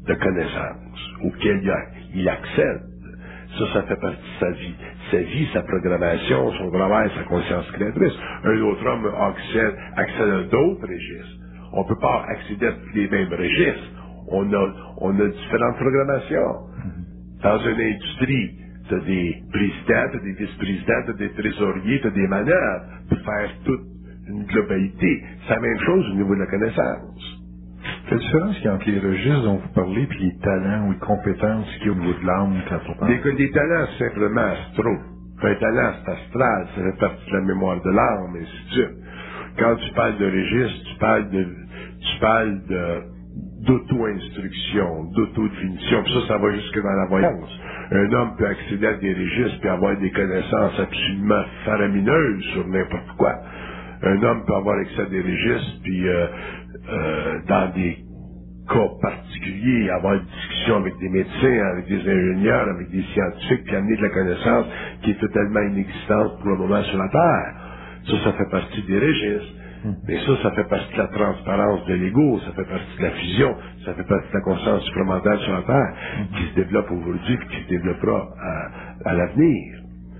de connaissance auquel il, a, il accède. Ça, ça fait partie de sa vie. Sa vie, sa programmation, son travail, sa conscience créatrice. Un autre homme accède, accède à d'autres registres. On ne peut pas accéder à tous les mêmes registres. On a, on a différentes programmations. Dans une industrie, tu as des présidents, tu as des vice-présidents, tu as des trésoriers, tu as des manœuvres pour faire toute une globalité. C'est la même chose au niveau de la connaissance. Quelle différence il y a entre les registres dont vous parlez et les talents ou les compétences qu'il y a au niveau de l'âme quand on parle? Les, les talents, c'est simplement astro. Un talent, c'est astral, ça fait partie de la mémoire de l'âme, et ainsi de suite. Quand tu parles de registre, tu parles de, tu parles de, d'auto-instruction, d'auto-définition, puis ça, ça va jusque dans la voyance. Un homme peut accéder à des registres puis avoir des connaissances absolument faramineuses sur n'importe quoi. Un homme peut avoir accès à des registres puis euh, euh, dans des cas particuliers, avoir une discussion avec des médecins, avec des ingénieurs, avec des scientifiques, puis amener de la connaissance qui est totalement inexistante pour le moment sur la Terre. Ça, ça fait partie des registres. Mais ça, ça fait partie de la transparence de l'ego, ça fait partie de la fusion, ça fait partie de la conscience supplémentaire sur la Terre, qui se développe aujourd'hui et qui se développera à, à l'avenir.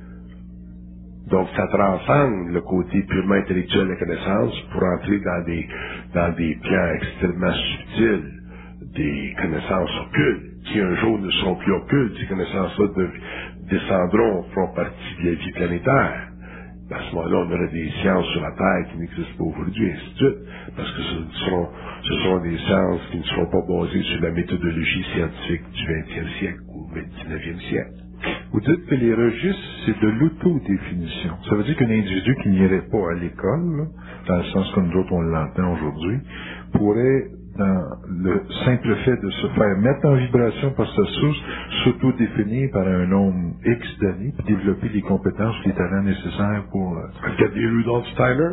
Donc, ça transcende le côté purement intellectuel de la connaissance pour entrer dans des, dans des plans extrêmement subtils, des connaissances occultes, qui un jour ne seront plus occultes. Ces connaissances-là de, descendront, feront partie de la vie planétaire. À ce moment-là, on aura des sciences sur la Terre qui n'existent pas aujourd'hui, et ainsi de suite, parce que ce seront, ce seront des sciences qui ne seront pas basées sur la méthodologie scientifique du vingtième siècle ou du dix-neuvième siècle. Vous dites que les registres, c'est de l'autodéfinition. Ça veut dire qu'un individu qui n'irait pas à l'école, là, dans le sens que nous autres on l'entend aujourd'hui, pourrait, dans le simple fait de se faire mettre en vibration par sa source, s'autodéfinir par un nombre X d'années, puis développer les compétences, les talents nécessaires pour... Euh... Regardez Rudolf Steiner.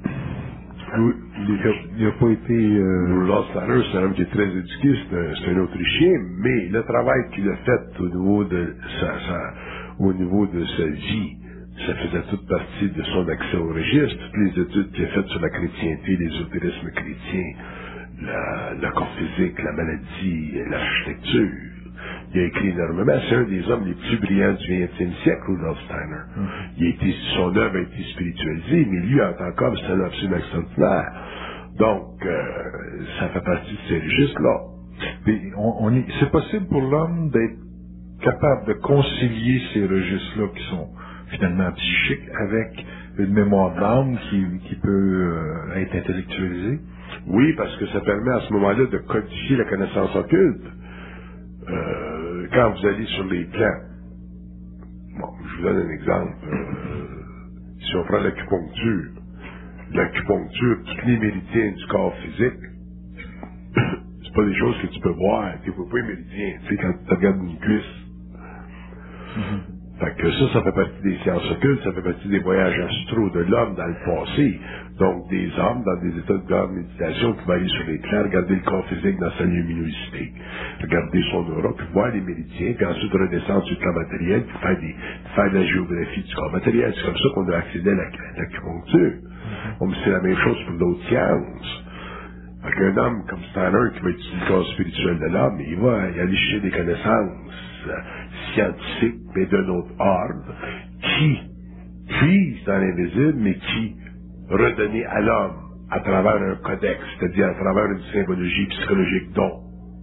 Il n'a pas été... Euh... Rudolf Steiner, c'est un homme qui est très éduqué, c'est un, c'est un Autrichien, mais le travail qu'il a fait au niveau de sa, sa, au niveau de sa vie, ça faisait toute partie de son accès au registre, toutes les études qu'il a faites sur la chrétienté, l'ésotérisme chrétien, la, le corps physique, la maladie, l'architecture. Il a écrit énormément. C'est un des hommes les plus brillants du vingtième siècle, Rudolf Steiner. Mm. Il a été, son œuvre a été spiritualisée, mais lui, en tant qu'homme, c'est un homme absolument extraordinaire. Donc, euh, ça fait partie de ces registres-là. Mais on, on est, c'est possible pour l'homme d'être capable de concilier ces registres-là qui sont finalement psychiques avec une mémoire d'âme qui, qui peut euh, être intellectualisée? Oui, parce que ça permet à ce moment-là de codifier la connaissance occulte. Euh, quand vous allez sur les plans, bon, je vous donne un exemple. Euh, si on prend l'acupuncture, l'acupuncture, tous les méridiens du corps physique, c'est pas des choses que tu peux voir. Tu vois pas les méridiens, tu sais, quand tu regardes une cuisse. Mm-hmm. Fait que ça, ça fait partie des sciences occultes, ça fait partie des voyages astraux de l'homme dans le passé. Donc, des hommes, dans des états de grande méditation, qui vont aller sur les plans, regarder le corps physique dans sa luminosité, regarder son aura, puis voir les méridiens, puis ensuite redescendre sur le plan matériel, puis faire, des, faire de la géographie du corps matériel. C'est comme ça qu'on a accédé à l'acupuncture. Mm-hmm. Bon, c'est la même chose pour d'autres sciences. Fait qu'un homme comme Steiner qui va étudier le corps spirituel de l'homme, il va aller chercher des connaissances euh, scientifiques, mais d'un autre ordre, qui puisent dans l'invisible, mais qui redonnent à l'homme à travers un codex, c'est-à-dire à travers une symbologie psychologique dont,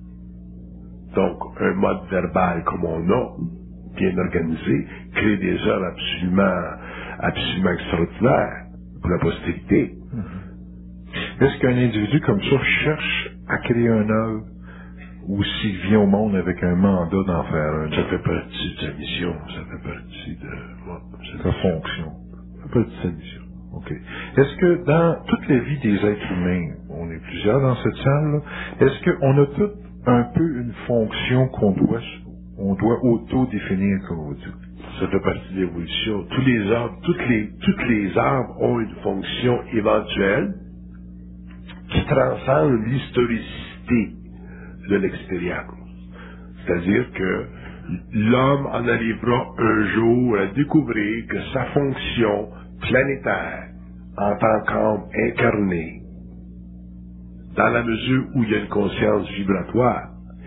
donc un mode verbal comme on a, bien organisé, crée des œuvres absolument, absolument extraordinaires pour la postérité. Mm-hmm. Est-ce qu'un individu comme ça cherche à créer un œuvre ou s'il vient au monde avec un mandat d'en faire un? Ça fait partie de sa mission, ça fait partie de moi, sa fonction. Ça fait partie de sa mission. OK. Est-ce que dans toute la vie des êtres humains, on est plusieurs dans cette salle-là, est-ce qu'on a tous un peu une fonction qu'on doit, on doit auto-définir, comme vous dites? Ça fait partie de l'évolution. Tous les arbres, toutes les, toutes les arbres ont une fonction éventuelle qui transcende l'historicité de l'expérience. C'est-à-dire que l'homme en arrivera un jour à découvrir que sa fonction planétaire, en tant qu'âme incarnée, dans la mesure où il y a une conscience vibratoire,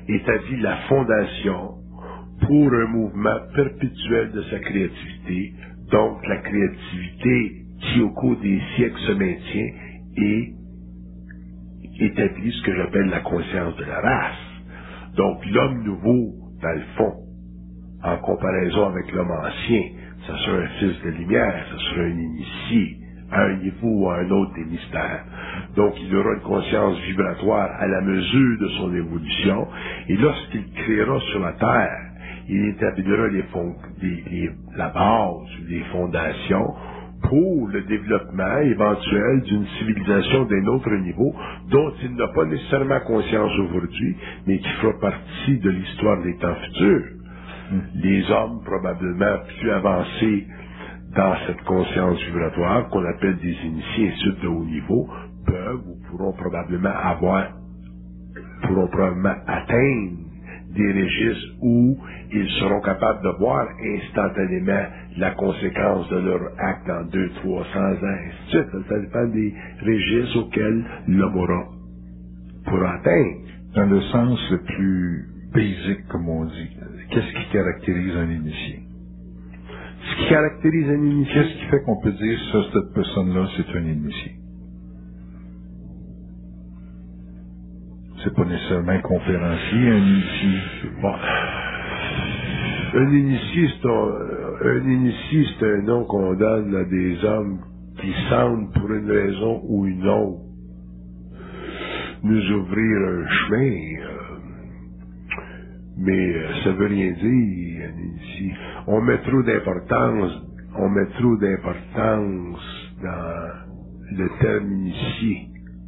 établit la fondation pour un mouvement perpétuel de sa créativité, donc la créativité qui au cours des siècles se maintient et établit ce que j'appelle la conscience de la race. Donc l'homme nouveau, dans le fond, en comparaison avec l'homme ancien, ça sera un fils de lumière, ça sera un initié à un niveau ou à un autre des mystères. Donc il aura une conscience vibratoire à la mesure de son évolution, et lorsqu'il créera sur la Terre, il établira les fond- les, les, la base, les fondations pour le développement éventuel d'une civilisation d'un autre niveau dont il n'a pas nécessairement conscience aujourd'hui, mais qui fera partie de l'histoire des temps futurs. Les hommes probablement plus avancés dans cette conscience vibratoire qu'on appelle des initiés et suite de haut niveau peuvent ou pourront probablement avoir, pourront probablement atteindre des registres où ils seront capables de voir instantanément la conséquence de leur acte dans deux, trois cents ans, ainsi de suite. Ça dépend des registres auxquels l'homme aura pour atteindre. Dans le sens le plus basique, comme on dit, qu'est-ce qui caractérise un initié? Ce qui caractérise un initié, qu'est-ce qui fait qu'on peut dire ça, cette personne-là, c'est un initié? C'est pas nécessairement un conférencier, un initié. Bon. Un initié, c'est un, un initié, c'est un nom qu'on donne à des hommes qui semblent, pour une raison ou une autre, nous ouvrir un chemin. Euh, mais euh, ça veut rien dire, un initié. On met trop d'importance, on met trop d'importance dans le terme initié.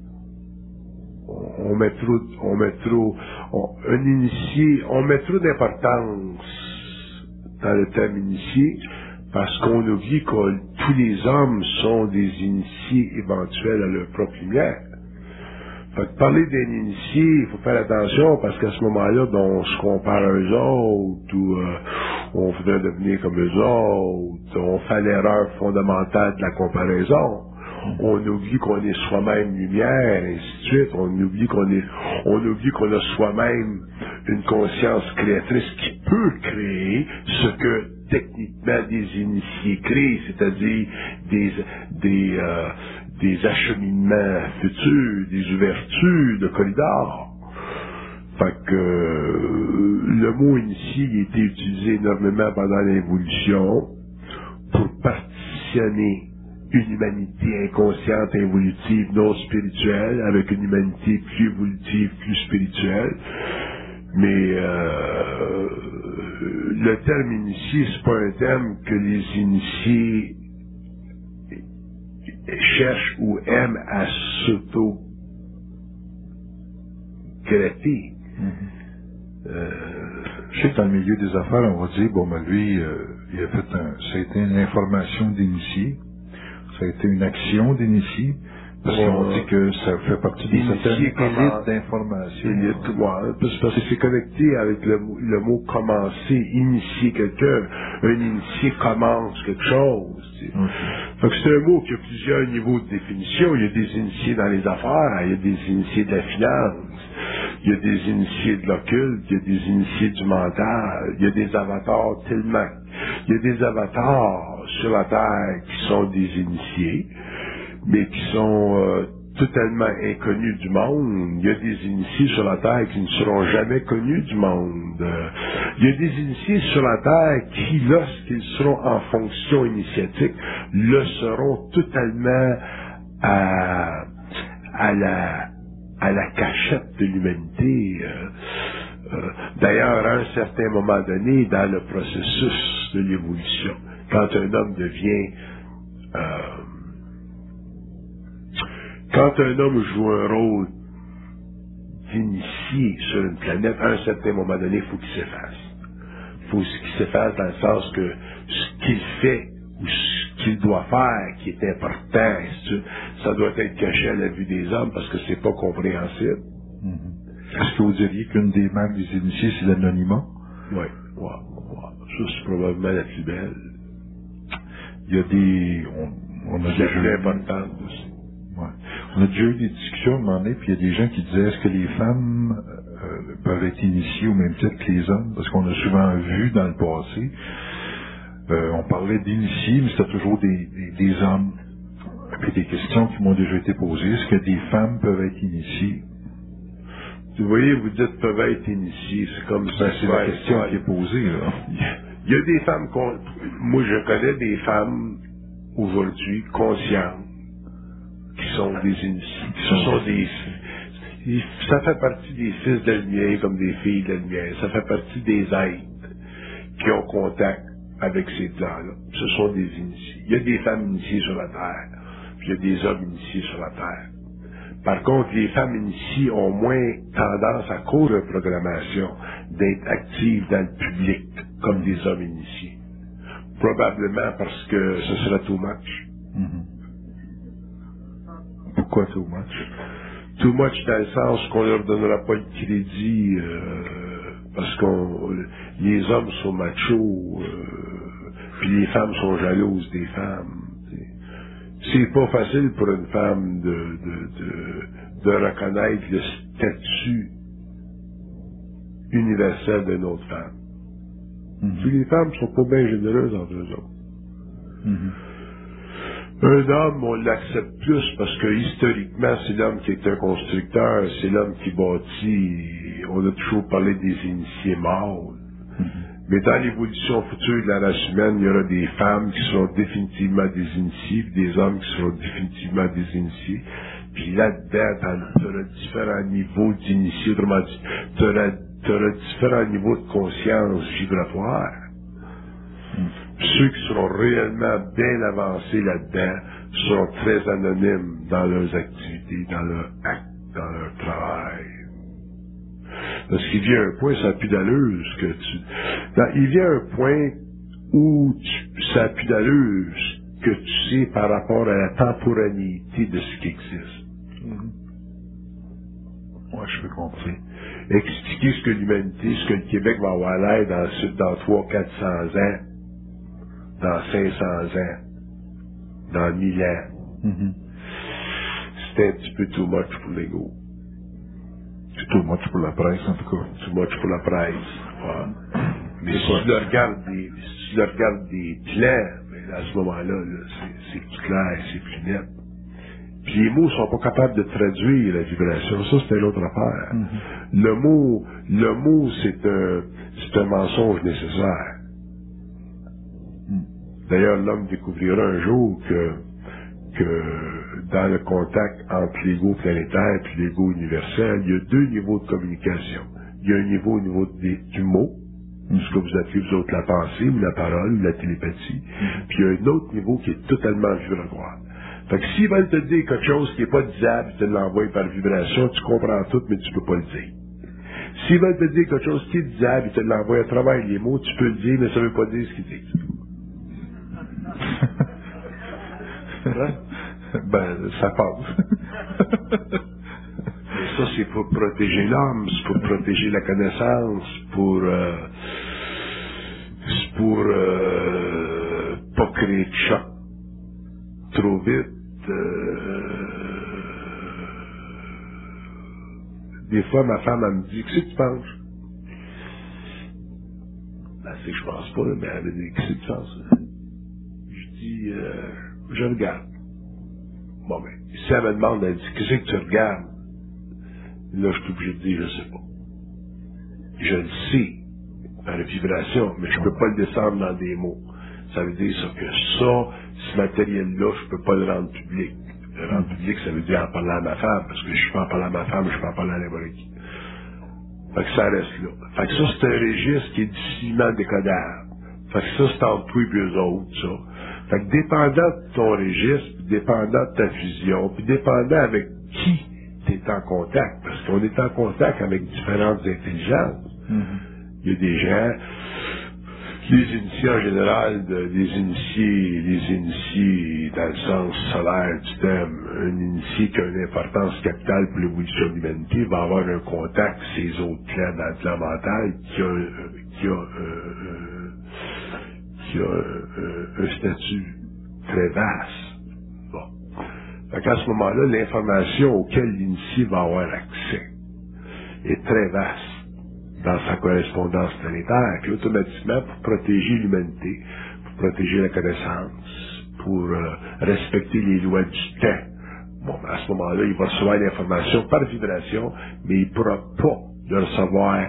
On met trop, on met trop, on, un initié, on met trop d'importance dans le terme initié parce qu'on oublie que tous les hommes sont des initiés éventuels à leur propre lumière. Fait que parler d'un initié, il faut faire attention parce qu'à ce moment-là, on se compare à eux autres ou euh, on voudrait devenir comme eux autres, on fait l'erreur fondamentale de la comparaison. On oublie qu'on est soi-même lumière, et ainsi de suite. On oublie qu'on est, on oublie qu'on a soi-même une conscience créatrice qui peut créer ce que techniquement des initiés créent, c'est-à-dire des, des, euh, des acheminements futurs, des ouvertures de corridors. Fait que euh, le mot initié il a été utilisé énormément pendant l'évolution pour partitionner une humanité inconsciente, évolutive, non spirituelle, avec une humanité plus évolutive, plus spirituelle. Mais euh, le terme initié, c'est pas un terme que les initiés cherchent ou aiment à s'auto-gratter. Mm-hmm. euh, je sais que dans le milieu des affaires, on va dire, bon, ben lui, euh, il a fait un, ça a été une information d'initié. Ça a été une action d'initié, parce qu'on euh, dit que ça fait partie d'une certaine élite d'information. Élite, ouais, parce que c'est connecté avec le, le mot commencer, initier quelqu'un. Un initié commence quelque chose. Tu sais. Okay. Fait que c'est un mot qui a plusieurs niveaux de définition. Il y a des initiés dans les affaires, il y a des initiés de la finance, il y a des initiés de l'occulte, il y a des initiés du mental, il y a des avatars tellement. Il y a des avatars sur la Terre qui sont des initiés, mais qui sont euh, totalement inconnus du monde. Il y a des initiés sur la Terre qui ne seront jamais connus du monde. Euh, il y a des initiés sur la Terre qui, lorsqu'ils seront en fonction initiatique, le seront totalement à, à la à la cachette de l'humanité. Euh, euh, d'ailleurs, à un certain moment donné, dans le processus de l'évolution, quand un homme devient euh, quand un homme joue un rôle d'initié sur une planète, à un certain moment donné, il faut qu'il s'efface. Il faut qu'il s'efface dans le sens que ce qu'il fait ou ce qu'il doit faire, qui est important, ça doit être caché à la vue des hommes parce que c'est pas compréhensible. Mm-hmm. Est-ce que vous diriez qu'une des marques des initiés, c'est l'anonymat? Oui, ouais, ouais. Ça, c'est probablement la plus belle. Il y a des... On, on a c'est la plus importante aussi. Ouais. On a déjà eu des discussions à un moment donné, puis il y a des gens qui disaient, est-ce que les femmes euh, peuvent être initiés au même titre que les hommes, parce qu'on a souvent vu dans le passé, euh, on parlait d'initiés, mais c'était toujours des, des, des hommes. Puis des questions qui m'ont déjà été posées, est-ce que des femmes peuvent être initiées? Vous voyez, vous dites peuvent être initiées, c'est comme ça. Ben, c'est la question ouais. qui est posée, là. Il y a des femmes, moi je connais des femmes aujourd'hui conscientes qui sont des initiés, qui sont, sont des, ça fait partie des fils de la lumière comme des filles de la lumière, ça fait partie des êtres qui ont contact avec ces plans-là. Ce sont des initiés. Il y a des femmes initiées sur la Terre, puis il y a des hommes initiés sur la Terre. Par contre, les femmes initiées ont moins tendance, à cause de programmation, d'être actives dans le public, comme des hommes initiés. Probablement parce que ce serait too much. Mm-hmm. Pourquoi too much? Too much dans le sens qu'on leur donnera pas le crédit, euh, parce qu'on, les hommes sont machos, euh, puis les femmes sont jalouses des femmes. C'est pas facile pour une femme de, de, de, de reconnaître le statut universel d'une autre femme. Mm-hmm. Puis les femmes sont pas bien généreuses entre eux autres. Mm-hmm. Un homme, on l'accepte plus parce que historiquement, c'est l'homme qui est un constructeur, c'est l'homme qui bâtit. On a toujours parlé des initiés mâles. Mm-hmm. Mais dans l'évolution future de la race humaine, il y aura des femmes qui seront définitivement des initiés, puis des hommes qui seront définitivement des initiés. Puis là-dedans, tu auras différents niveaux d'initiés. Autrement dit, tu auras, différents niveaux de conscience vibratoire. Mm. Ceux qui seront réellement bien avancés là-dedans seront très anonymes dans leurs activités, dans leur acte, dans leur travail. Parce qu'il vient un point, ça n'a plus d'allure, ce que tu... Dans, il vient un point où tu, ça n'a plus d'allure, ce que tu sais par rapport à la temporalité de ce qui existe. Mm-hmm. Ouais, je peux comprendre. Expliquer ce que l'humanité, ce que le Québec va avoir l'air dans, dans trois cents, quatre cents ans, dans cinq cents ans, dans mille ans. Mm-hmm. C'est un petit peu too much pour l'ego. C'est too much pour la presse, en tout cas. Too much pour la presse. Ouais. Mais si tu, regardes des, si tu regardes des plans, ben à ce moment-là, là, c'est, c'est plus clair, c'est plus net. Puis les mots sont pas capables de traduire la vibration. Ça, c'est une autre affaire. Mm-hmm. Le mot, le mot, c'est un, c'est un mensonge nécessaire. Mm. D'ailleurs, l'homme découvrira un jour que, que dans le contact entre l'ego planétaire et l'ego universel, il y a deux niveaux de communication. Il y a un niveau au niveau des, du mot, mm-hmm. ce que vous appelez vous autres la pensée, ou la parole, ou la télépathie. Mm-hmm. Puis il y a un autre niveau qui est totalement vibratoire. Fait que s'ils veulent te dire quelque chose qui n'est pas disable, ils te l'envoient par vibration, tu comprends tout, mais tu peux pas le dire. S'ils veulent te dire quelque chose qui est disable, ils te l'envoient à travers les mots, tu peux le dire, mais ça veut pas dire ce qu'ils disent. Hein? Ben, ça passe. Mais ça, c'est pour protéger l'homme, c'est pour protéger la connaissance, pour euh, c'est pour euh, pas créer de choc trop vite. Euh, des fois, ma femme, elle me dit, qu'est-ce que tu penses? Ben, c'est que je pense pas, mais elle me dit, qu'est-ce que tu penses? Je dis, euh, je regarde. Bon, ben, si elle me demande, elle dit, qu'est-ce que tu regardes? Là, je suis obligé de dire, je sais pas. Je le sais, par la vibration, mais je peux pas le descendre dans des mots. Ça veut dire ça, que ça, ce matériel-là, je peux pas le rendre public. Le rendre public, ça veut dire en parlant à ma femme, parce que je peux en parler à ma femme, je peux en parler à n'importe qui. Fait que ça reste là. Fait que ça, c'est un registre qui est difficilement décodable. Fait que ça, c'est entre toi et eux autres, ça. Fait que dépendant de ton registre, puis dépendant de ta fusion, puis dépendant avec qui tu es en contact, parce qu'on est en contact avec différentes intelligences. Mm-hmm. Il y a des gens, les initiés en général, de, les initiés, les initiés dans le sens solaire du terme, un initié qui a une importance capitale pour l'évolution de l'humanité va avoir un contact avec ces autres plans dans le plan mental qui a, euh, qui a, euh, euh, qui a euh, un statut très vaste. Bon. Fait qu'à ce moment-là, l'information auquel l'initié va avoir accès, est très vaste dans sa correspondance planétaire. Puis automatiquement, pour protéger l'humanité, pour protéger la connaissance, pour euh, respecter les lois du temps, bon, à ce moment-là, il va recevoir l'information par vibration, mais il ne pourra pas le recevoir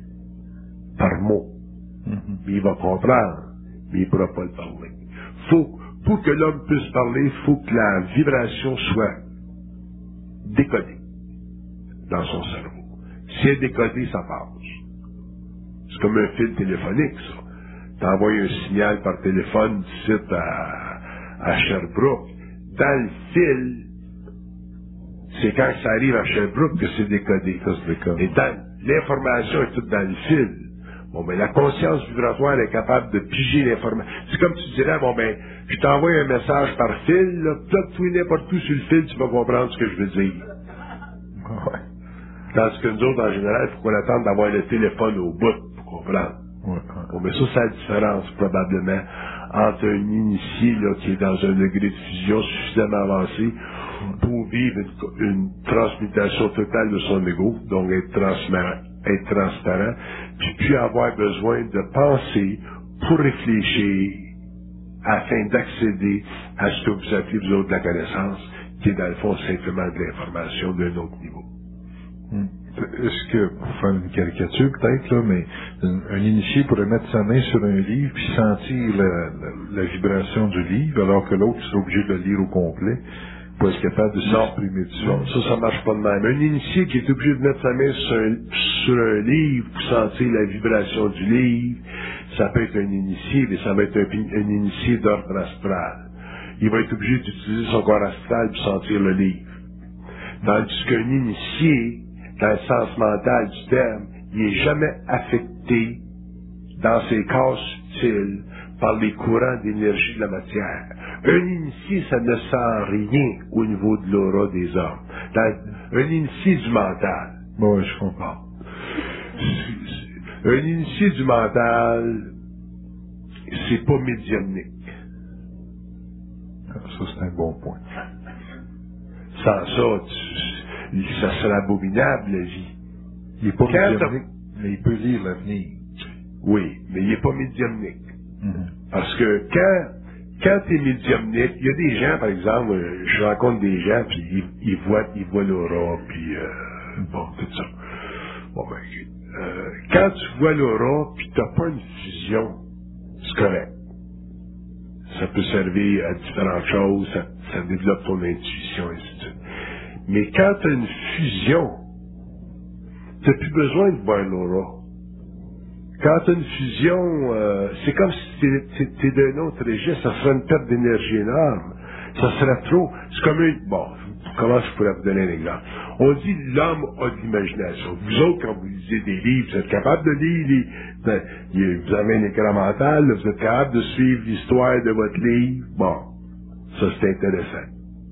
par mots. Mm-hmm. Mais il va comprendre, mais il ne pourra pas le parler. Faut, pour que l'homme puisse parler, il faut que la vibration soit décodée dans son cerveau. Si elle est décodée, ça passe. C'est comme un fil téléphonique, ça. T'envoies un signal par téléphone d'ici à, à Sherbrooke. Dans le fil, c'est quand ça arrive à Sherbrooke que c'est décodé. Ça, c'est décodé. Et dans, l'information est toute dans le fil. Bon, ben, la conscience vibratoire est capable de piger l'information. C'est comme tu dirais, bon, ben, je t'envoie un message par fil, là, plug-toi n'importe où sur le fil, tu vas comprendre ce que je veux dire. Ouais. Tandis que nous autres, en général, il faut qu'on attende d'avoir le téléphone au bout pour comprendre. Ouais, ouais. Bon, mais ça, c'est la différence, probablement, entre un initié, là, qui est dans un degré de fusion suffisamment avancé pour vivre une, une transmutation totale de son ego, donc être transparent, être transparent, puis puis avoir besoin de penser pour réfléchir afin d'accéder à ce que vous appelez vous autres la connaissance, qui est dans le fond simplement de l'information d'un autre niveau. Hmm. Est-ce que, pour faire une caricature peut-être, là, mais un, un initié pourrait mettre sa main sur un livre puis sentir la, la, la vibration du livre, alors que l'autre serait obligé de le lire au complet pour être capable de s'exprimer dessus? Non, ça, ça marche pas de même. Un initié qui est obligé de mettre sa main sur un, sur un livre pour sentir la vibration du livre, ça peut être un initié, mais ça va être un, un initié d'ordre astral. Il va être obligé d'utiliser son corps astral pour sentir le livre. Tandis qu'un initié, dans le sens mental du terme, il n'est jamais affecté dans ses corps subtils par les courants d'énergie de la matière. Un initié, ça ne sent rien au niveau de l'aura des hommes. Dans, un initié du mental. Oui, je comprends. Un initié du mental, c'est pas médiumnique. Ça, c'est un bon point. Sans ça, tu, ça serait abominable, la vie. Il n'est pas médiumnique, mais il peut lire l'avenir. Oui, mais il n'est pas médiumnique. Mm-hmm. Parce que quand, quand tu es médiumnique, il y a des gens, par exemple, euh, je rencontre des gens, puis ils, ils voient, ils voient l'aura, puis euh, bon, tout ça. Bon, ben, euh, quand tu vois l'aura, puis tu n'as pas une fusion, c'est correct. Ça peut servir à différentes choses, ça, ça développe ton intuition, et ainsi de suite. Mais quand tu as une fusion, tu n'as plus besoin de voir l'aura. Quand tu as une fusion, euh, c'est comme si tu étais d'un autre registre, ça serait une perte d'énergie énorme. Ça serait trop. C'est comme une... Bon, comment je pourrais vous donner un exemple? On dit l'homme a de l'imagination. Vous autres, quand vous lisez des livres, vous êtes capable de lire les... les vous avez un écran mental, là, vous êtes capable de suivre l'histoire de votre livre. Bon, ça c'est intéressant.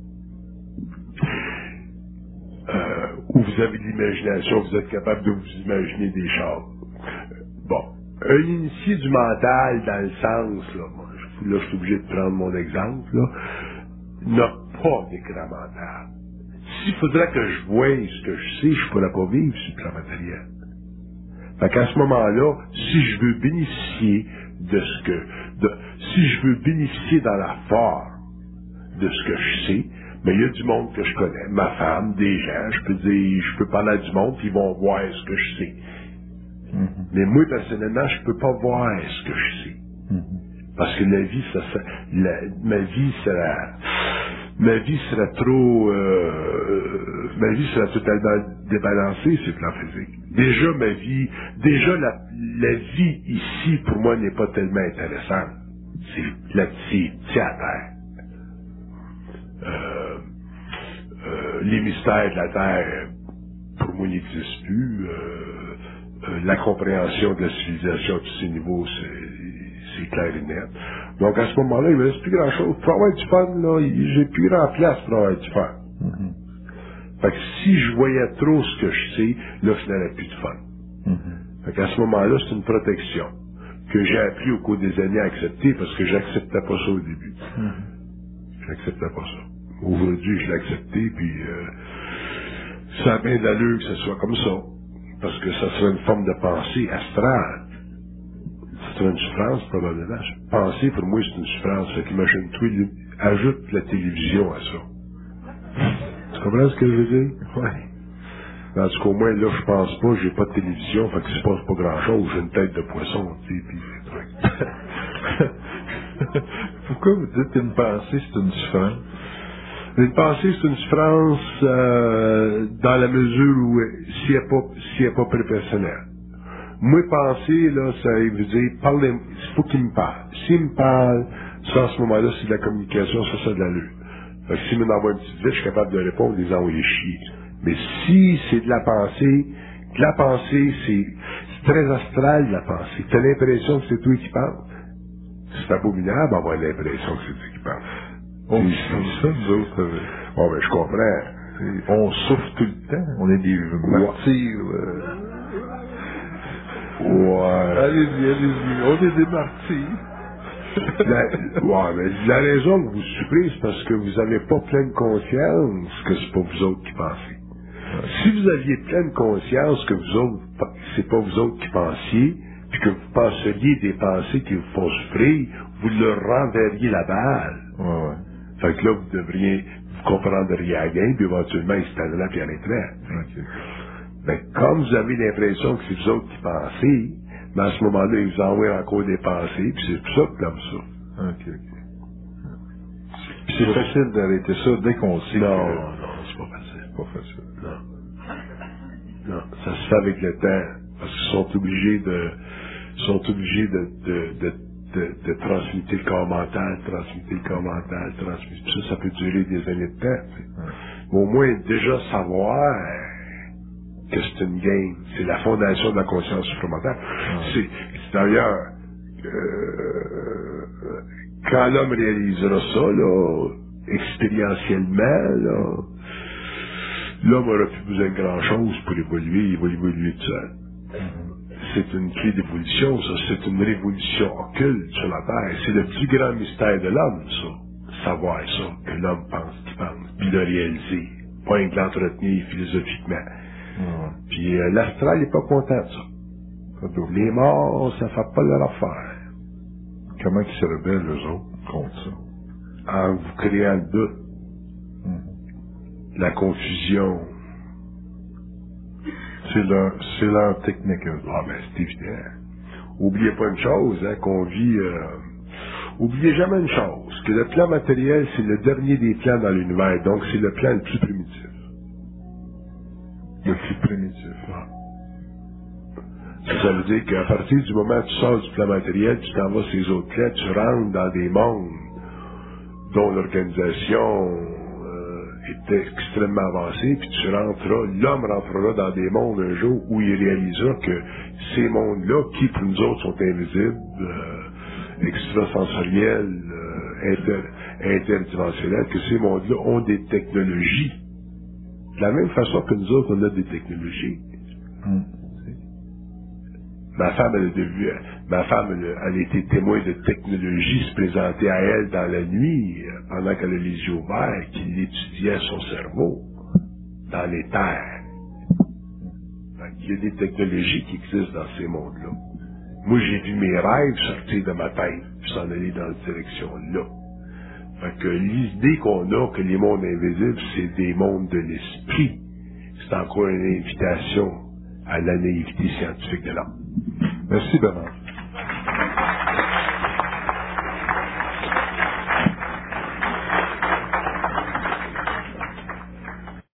Euh, où vous avez de l'imagination, vous êtes capable de vous imaginer des choses. Bon, un initié du mental, dans le sens, là, moi, je, là, je suis obligé de prendre mon exemple, là, n'a pas d'écran mental. S'il faudrait que je voie ce que je sais, je ne pourrais pas vivre sur le plan matériel. Fait qu'à ce moment-là, si je veux bénéficier de ce que, de, si je veux bénéficier dans la forme de ce que je sais, mais il y a du monde que je connais, ma femme, des gens, je peux dire, je peux parler à du monde, puis ils vont voir ce que je sais. Mm-hmm. Mais moi, personnellement, je peux pas voir ce que je sais. Mm-hmm. Parce que la vie, ça, ça la, ma vie sera, ma vie sera trop, euh, ma vie sera totalement débalancée sur le plan physique. Déjà, ma vie, déjà, la, la vie ici, pour moi, n'est pas tellement intéressante. C'est la petite, c'est à terre. Euh, euh, les mystères de la terre, pour moi, n'existent plus. Euh, Euh, la compréhension de la civilisation à tous ces niveaux, c'est clair et net. Donc, à ce moment-là, il ne reste plus grand-chose. Pour avoir du fun, là, j'ai plus grand place pour avoir du fun. Mm-hmm. Fait que si je voyais trop ce que je sais, là, je n'aurais plus de fun. Mm-hmm. Fait qu'à ce moment-là, c'est une protection que j'ai appris au cours des années à accepter parce que j'acceptais pas ça au début. Mm-hmm. J'acceptais pas ça. Aujourd'hui, je l'ai accepté, puis euh, ça a bien d'allure que ce soit comme ça. parce que ça serait une forme de pensée astrale. C'est une souffrance, probablement. Penser, pour moi, c'est une souffrance. Fait qu'imagine-toi, ajoute la télévision à ça. Tu comprends ce que je veux dire? Oui. Parce qu'au moins, là, je pense pas, j'ai pas de télévision, fait que se passe pas grand-chose, j'ai une tête de poisson, tu sais, pis des trucs. Pourquoi vous dites qu'une pensée, c'est une souffrance? Une pensée, c'est une souffrance euh, dans la mesure où, si elle n'est pas, si elle est pas prépersonnelle. Moi, penser, là, ça veut dire, parler, il faut qu'il me parle. S'il me parle, ça, à ce moment-là, c'est de la communication, ça, ça de l'allure. Fait que s'il m'envoie une petite vite, je suis capable de répondre, les envoyer chier. Mais si c'est de la pensée, de la pensée, c'est, c'est très astral, la pensée. T'as l'impression que c'est toi qui parles. C'est abominable d'avoir l'impression que c'est toi qui parles. On dit ça, nous autres. Euh, bon, ben, je comprends. On souffre tout le temps. On est des martyrs. Euh... Ouais. Allez-y, allez-y. On est des martyrs. La, ouais, mais la raison que vous souffrez, c'est parce que vous n'avez pas pleine conscience que c'est pas vous autres qui pensez. Ouais. Si vous aviez pleine conscience que vous autres, c'est pas vous autres qui pensiez, puis que vous penseriez des pensées qui vous font souffrir, vous leur renverriez la balle. Ouais, ouais. Fait que là, vous devriez, vous comprendriez à la game, puis éventuellement installer là puis arrêterait. Okay. Mais comme vous avez l'impression que c'est vous autres qui pensez, mais à ce moment-là, ils vous envoient encore des pensées, puis c'est pour ça que comme ça. OK, OK. Puis c'est facile d'arrêter ça dès qu'on sait non, que... Non, non, c'est pas facile. C'est pas facile. Non. Non, ça se fait avec le temps, parce qu'ils sont obligés de, sont obligés de, de, de, de, de transmuter le corps mental, transmuter le corps mental, transmuter, ça, ça peut durer des années de temps. Ouais. Mais au moins, déjà savoir que c'est une game. C'est la fondation de la conscience supramentale. Ouais. C'est, c'est d'ailleurs, euh, quand l'homme réalisera ça, là, expérientiellement, là, l'homme n'aura plus besoin de grand-chose pour évoluer, il va évoluer tout seul. Mm-hmm. C'est une clé d'évolution, ça, c'est une révolution occulte sur la Terre. C'est le plus grand mystère de l'homme, ça. Savoir ça, que l'homme pense qu'il pense, puis le réaliser. Pas de l'entretenir philosophiquement. Ouais. Puis euh, l'astral n'est pas content de ça. Les morts, ça fait pas leur affaire. Comment ils se rebellent, eux autres, contre ça? En vous créant le doute, mmh. la confusion. C'est leur, c'est leur technique, eux autres. Ah ben, c'est évident. Oubliez pas une chose, hein, qu'on vit... Euh, oubliez jamais une chose, que le plan matériel, c'est le dernier des plans dans l'univers, donc c'est le plan le plus primitif. Le plus primitif. Ah. Ça, ça veut dire qu'à partir du moment où tu sors du plan matériel, tu t'en vas ces autres plans, tu rentres dans des mondes dont l'organisation euh, est extrêmement avancée, puis tu rentreras, l'homme rentrera dans des mondes un jour où il réalisera que ces mondes-là, qui pour nous autres sont invisibles, euh, extrasensoriels, euh, inter, interdimensionnels, que ces mondes-là ont des technologies. De la même façon que nous autres, on a des technologies. Mm. Ma femme, elle a devu, ma femme, elle, elle a été témoin de technologies se présenter à elle dans la nuit, pendant qu'elle a les yeux ouverts, qu'il étudiait son cerveau, dans les terres. Il y a des technologies qui existent dans ces mondes-là. Moi, j'ai vu mes rêves sortir de ma tête, puis s'en aller dans cette direction-là. Fait que l'idée qu'on a que les mondes invisibles, c'est des mondes de l'esprit, c'est encore une invitation à la naïveté scientifique de l'homme. Merci, Bernard.